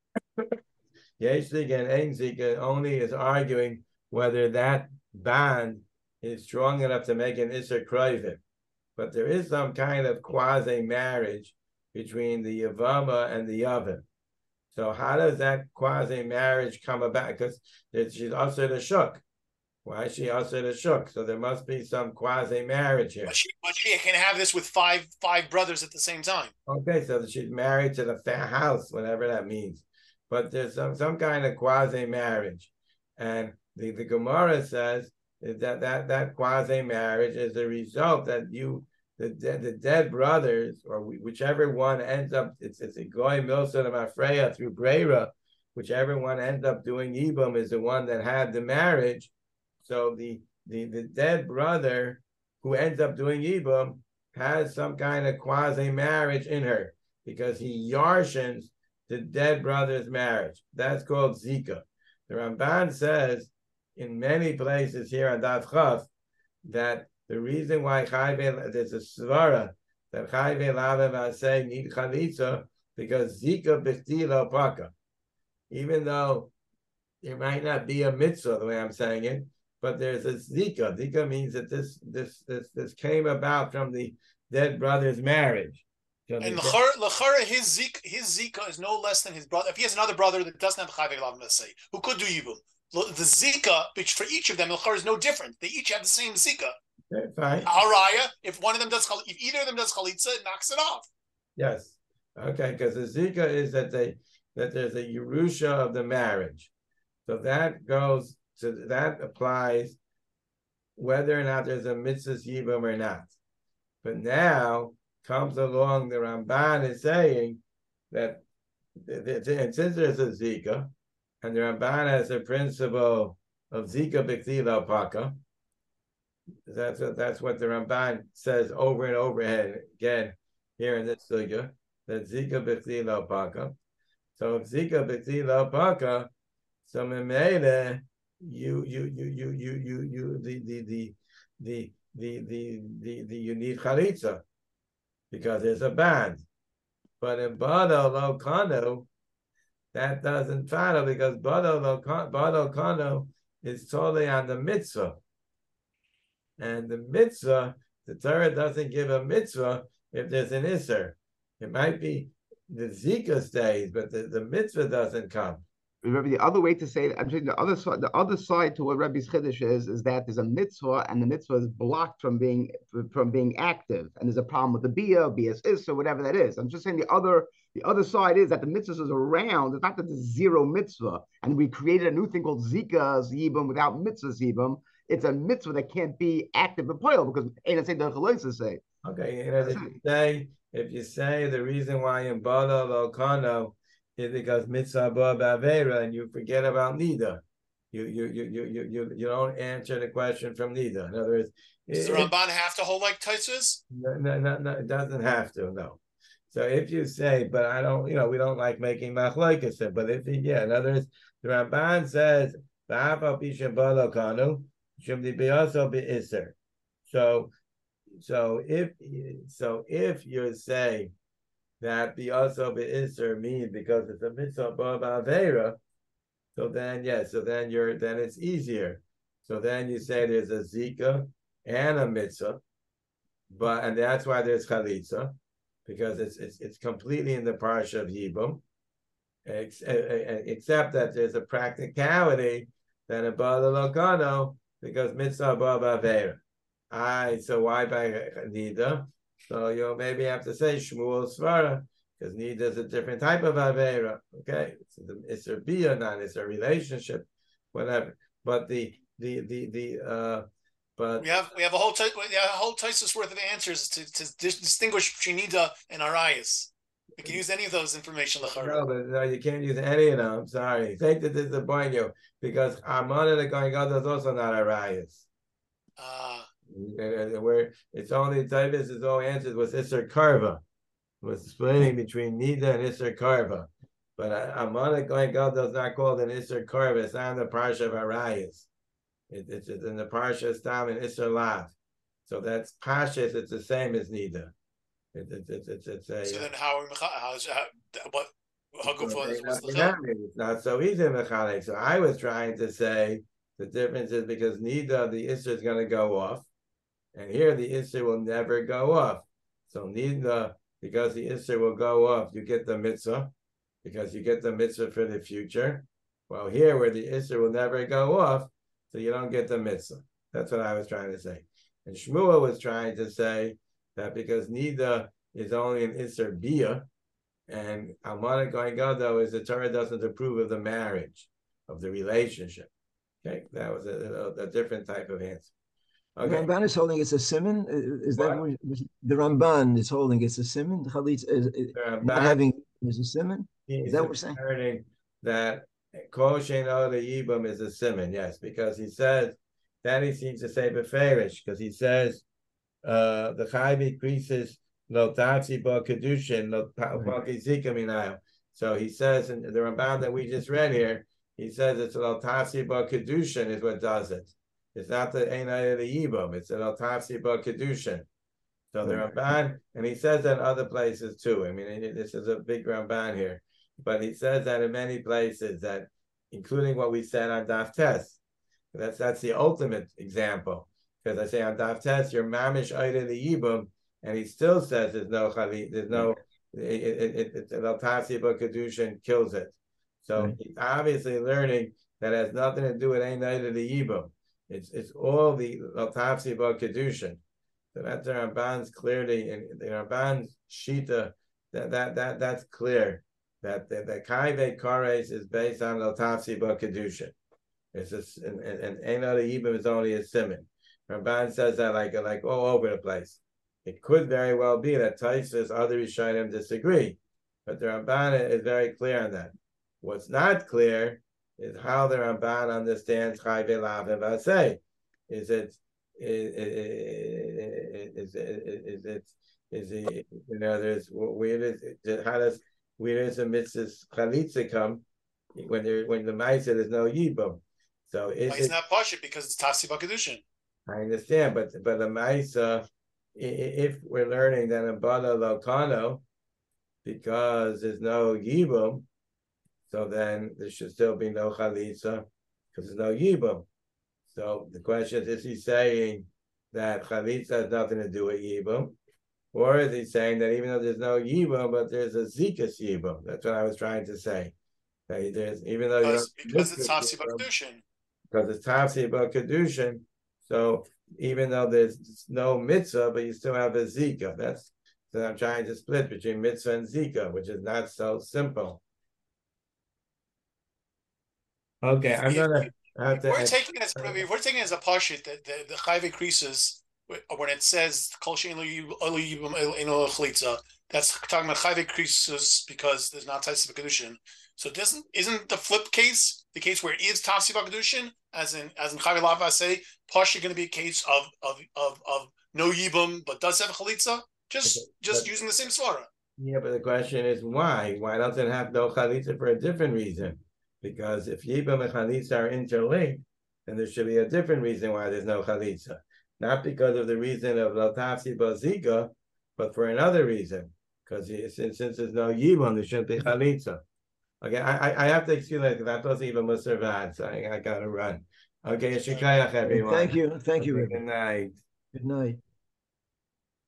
Yesh Zika and Ein Zika only is arguing whether that bond is strong enough to make an Isser Kroivim. But there is some kind of quasi-marriage between the Yavama and the Yavim. So how does that quasi-marriage come about? Because she's also the Shuk. Why is she also the Shuk? So there must be some quasi-marriage here. But she, but she can have this with five five brothers at the same time. Okay, so she's married to the house, whatever that means. But there's some, some kind of quasi-marriage. And the, the Gemara says that that, that quasi-marriage is a result that you, the, the dead brothers, or whichever one ends up, it's, it's a Goy Milson of Afreya through Breira, whichever one ends up doing Ibum is the one that had the marriage. So the, the, the dead brother who ends up doing Ibum has some kind of quasi-marriage in her because he yarshens the dead brother's marriage. That's called Zika. The Ramban says in many places here on Daf Chaf that the reason why Chayve, there's a svara that Chayve Lavev say need chalitza because Zika b'chtila paka. Even though it might not be a mitzvah the way I'm saying it, but there's a zika. Zika means that this this this this came about from the dead brother's marriage. And l'chara, his zika, his zika is no less than his brother. If he has another brother that doesn't have chayvei lav, let's say, who could do yibum, the zika, which for each of them, l'chara is no different. They each have the same zika. Okay, fine. Haraya, if one of them does, if either of them does chalitza, it knocks it off. Yes. Okay, because the zika is that they that there's a yerusha of the marriage, so that goes. So that applies whether or not there's a mitzvah yibum or not. But now comes along the Ramban is saying that and since there's a zika, and the Ramban has a principle of zika b'ktila paka, that's what that's what the Ramban says over and over again here in this sugya, that zika b'ktila paka. So if zika b'ktila paka, so memele. You you you you you you you the the the the the the the, the you need chalitza because there's a band, but in bado lo kano that doesn't follow because bado lo bado kano is totally on the mitzvah, and the mitzvah the Torah doesn't give a mitzvah if there's an isser. It might be the zika stays, but the, the mitzvah doesn't come. Remember, the other way to say it, I'm saying the other side, the other side to what Rebbe's Chiddush is, is that there's a mitzvah, and the mitzvah is blocked from being from being active, and there's a problem with the bia, bias is, or whatever that is. I'm just saying the other the other side is that the mitzvah is around. It's not that there's zero mitzvah, and we created a new thing called Zika Zibum without mitzvah Zibum. It's a mitzvah that can't be active in poil because ain't say the chaloisa say. Okay, you know, if you say if you say the reason why in Bada Lo Kano is because mitzvah ba'avera and you forget about nida. You you you you you you you don't answer the question from nida. In other words, does the Ramban have to hold like Taisus? No, no, no, no, it doesn't have to. No. So if you say, but I don't, you know, we don't like making machlokes. But if yeah, in other words, the Ramban says v'afa pishem balo kanu shemdi beyaso beiser. So so if so if you say that the also beiser means because it's a mitzvah ba'avera, so then yes, so then you're then it's easier. So then you say there's a zika and a mitzvah, but and that's why there's chalitza, because it's it's it's completely in the parsha of Yibum, ex, except that there's a practicality that a ba'al lokano because mitzvah ba'avera. I so why by nida? So you'll maybe have to say Shmuel Svara, because Nida is a different type of Avera. Okay, it's, it's a bia, not it's a relationship, whatever. But the the the the uh, but we have we have a whole t- we have a whole Taisus worth of answers to, to distinguish between Nida and Arayas. We can use any of those information. No, but no, you can't use any of them. I'm sorry. Think that disappoint you because Armana the going God is also not Arayas. Ah. Uh, where it's only Tavis is all answered was Isser Karva, was splitting between Nida and Isser Karva. But Amana going God does not call it an Isser Karva. It's not in the Parsha of Arayas. It, it's, it's in the Parsha Stam and Isser Lav. So that's Pashas. It's the same as Nida. It, it, it, it's it's a. So then how how's how, what how good for it's, not, it's not so easy mechanic. So I was trying to say the difference is because Nida the Isser is going to go off. And here the Isser will never go off. So Nida, because the Isser will go off, you get the mitzvah, because you get the mitzvah for the future. Well, here where the Isser will never go off, so you don't get the mitzvah. That's what I was trying to say. And Shmuel was trying to say that because Nida is only an Isser bia, and Almana going Gado is the Torah doesn't approve of the marriage, of the relationship. Okay, that was a, a, a different type of answer. The Okay. Ramban is holding it's a simon. Is that What? what the Ramban is holding? It's a simon. Chalitza is, is The not Ramban- having is a simon. Is He's that what we're saying? asserting that Kol Sheino the Yibum is a simon, yes, because he says, then he seems to say beferish, because he says uh, the Chayv increases lo tatzi bo kedushin lo pakizika minayo. So he says in the Ramban that we just read here, he says it's lo tatzi bo kedushin is what does it. It's not the Einay of the Yibum, it's the lo tatzi bo kedushin. So the Ramban, and he says that in other places too. I mean, this is a big Ramban here, but he says that in many places, that including what we said on Daf Tes. That's that's the ultimate example, because I say on Daf Tes, you're mamish oida the yibum, and he still says there's no chali, there's no it it it el tasiba kedushin kills it. So Right. he's obviously learning that has nothing to do with any of the yibum. It's it's all the el tasiba kedushin. So that's the Ramban's clearly, in the Ramban's shita, that that that that's clear that the, the Kaive Kares is based on Lo Tafsi Ba Kedushin. It's just, and and Ein Other Yibum is only a simon. Ramban says that like like all over the place. It could very well be that Taisus, other Rishonim disagree, but the Ramban is very clear on that. What's not clear is how the Ramban understands Kaive Lav and Vasei. Is it Is is is it is it you know there's where does how does where does a mitzvah chalitza come when there when the ma'aser there's no yibum, so is He's it, not pashut because it's tafsi b'kedushin. I understand, but but the ma'aser, if we're learning that in bala lokano because there's no yibum, so then there should still be no chalitza because there's no yibum. So the question is, is he saying that chalitza has nothing to do with yibum, or is he saying that even though there's no yibum, but there's a zikas yibum? That's what I was trying to say. That there's even though Because, you because it's tafsi b'kedushin. because it's tafsi b'kedushin. So even though there's no mitzvah, but you still have a zika. That's so I'm trying to split between mitzvah and zika, which is not so simple. Okay, I'm gonna. If we're taking it as if we're taking it as a pashut that the, the chayv increases when it says kol shein lo yibum eno chalitza. That's talking about chayv increases because there's not tafsi b'kedushin. So doesn't isn't the flip case the case where it is tafsi b'kedushin as in as in chayv lav say pashut going to be a case of of of of no yibum but does have chalitza? Just Okay, just but, using the same svara. Yeah, but the question is why? Why doesn't it have no chalitza for a different reason? Because if Yibam and Chalitza are interlinked, then there should be a different reason why there's no Chalitza. Not because of the reason of Lo Tafsi Bazika, but for another reason. Because since, since there's no Yibam, there shouldn't be Chalitza. Okay, I I have to excuse that because that doesn't even Musar, so I, I got to run. Okay, Shikayach, everyone. Thank you. Thank you. Okay, good night. Good night.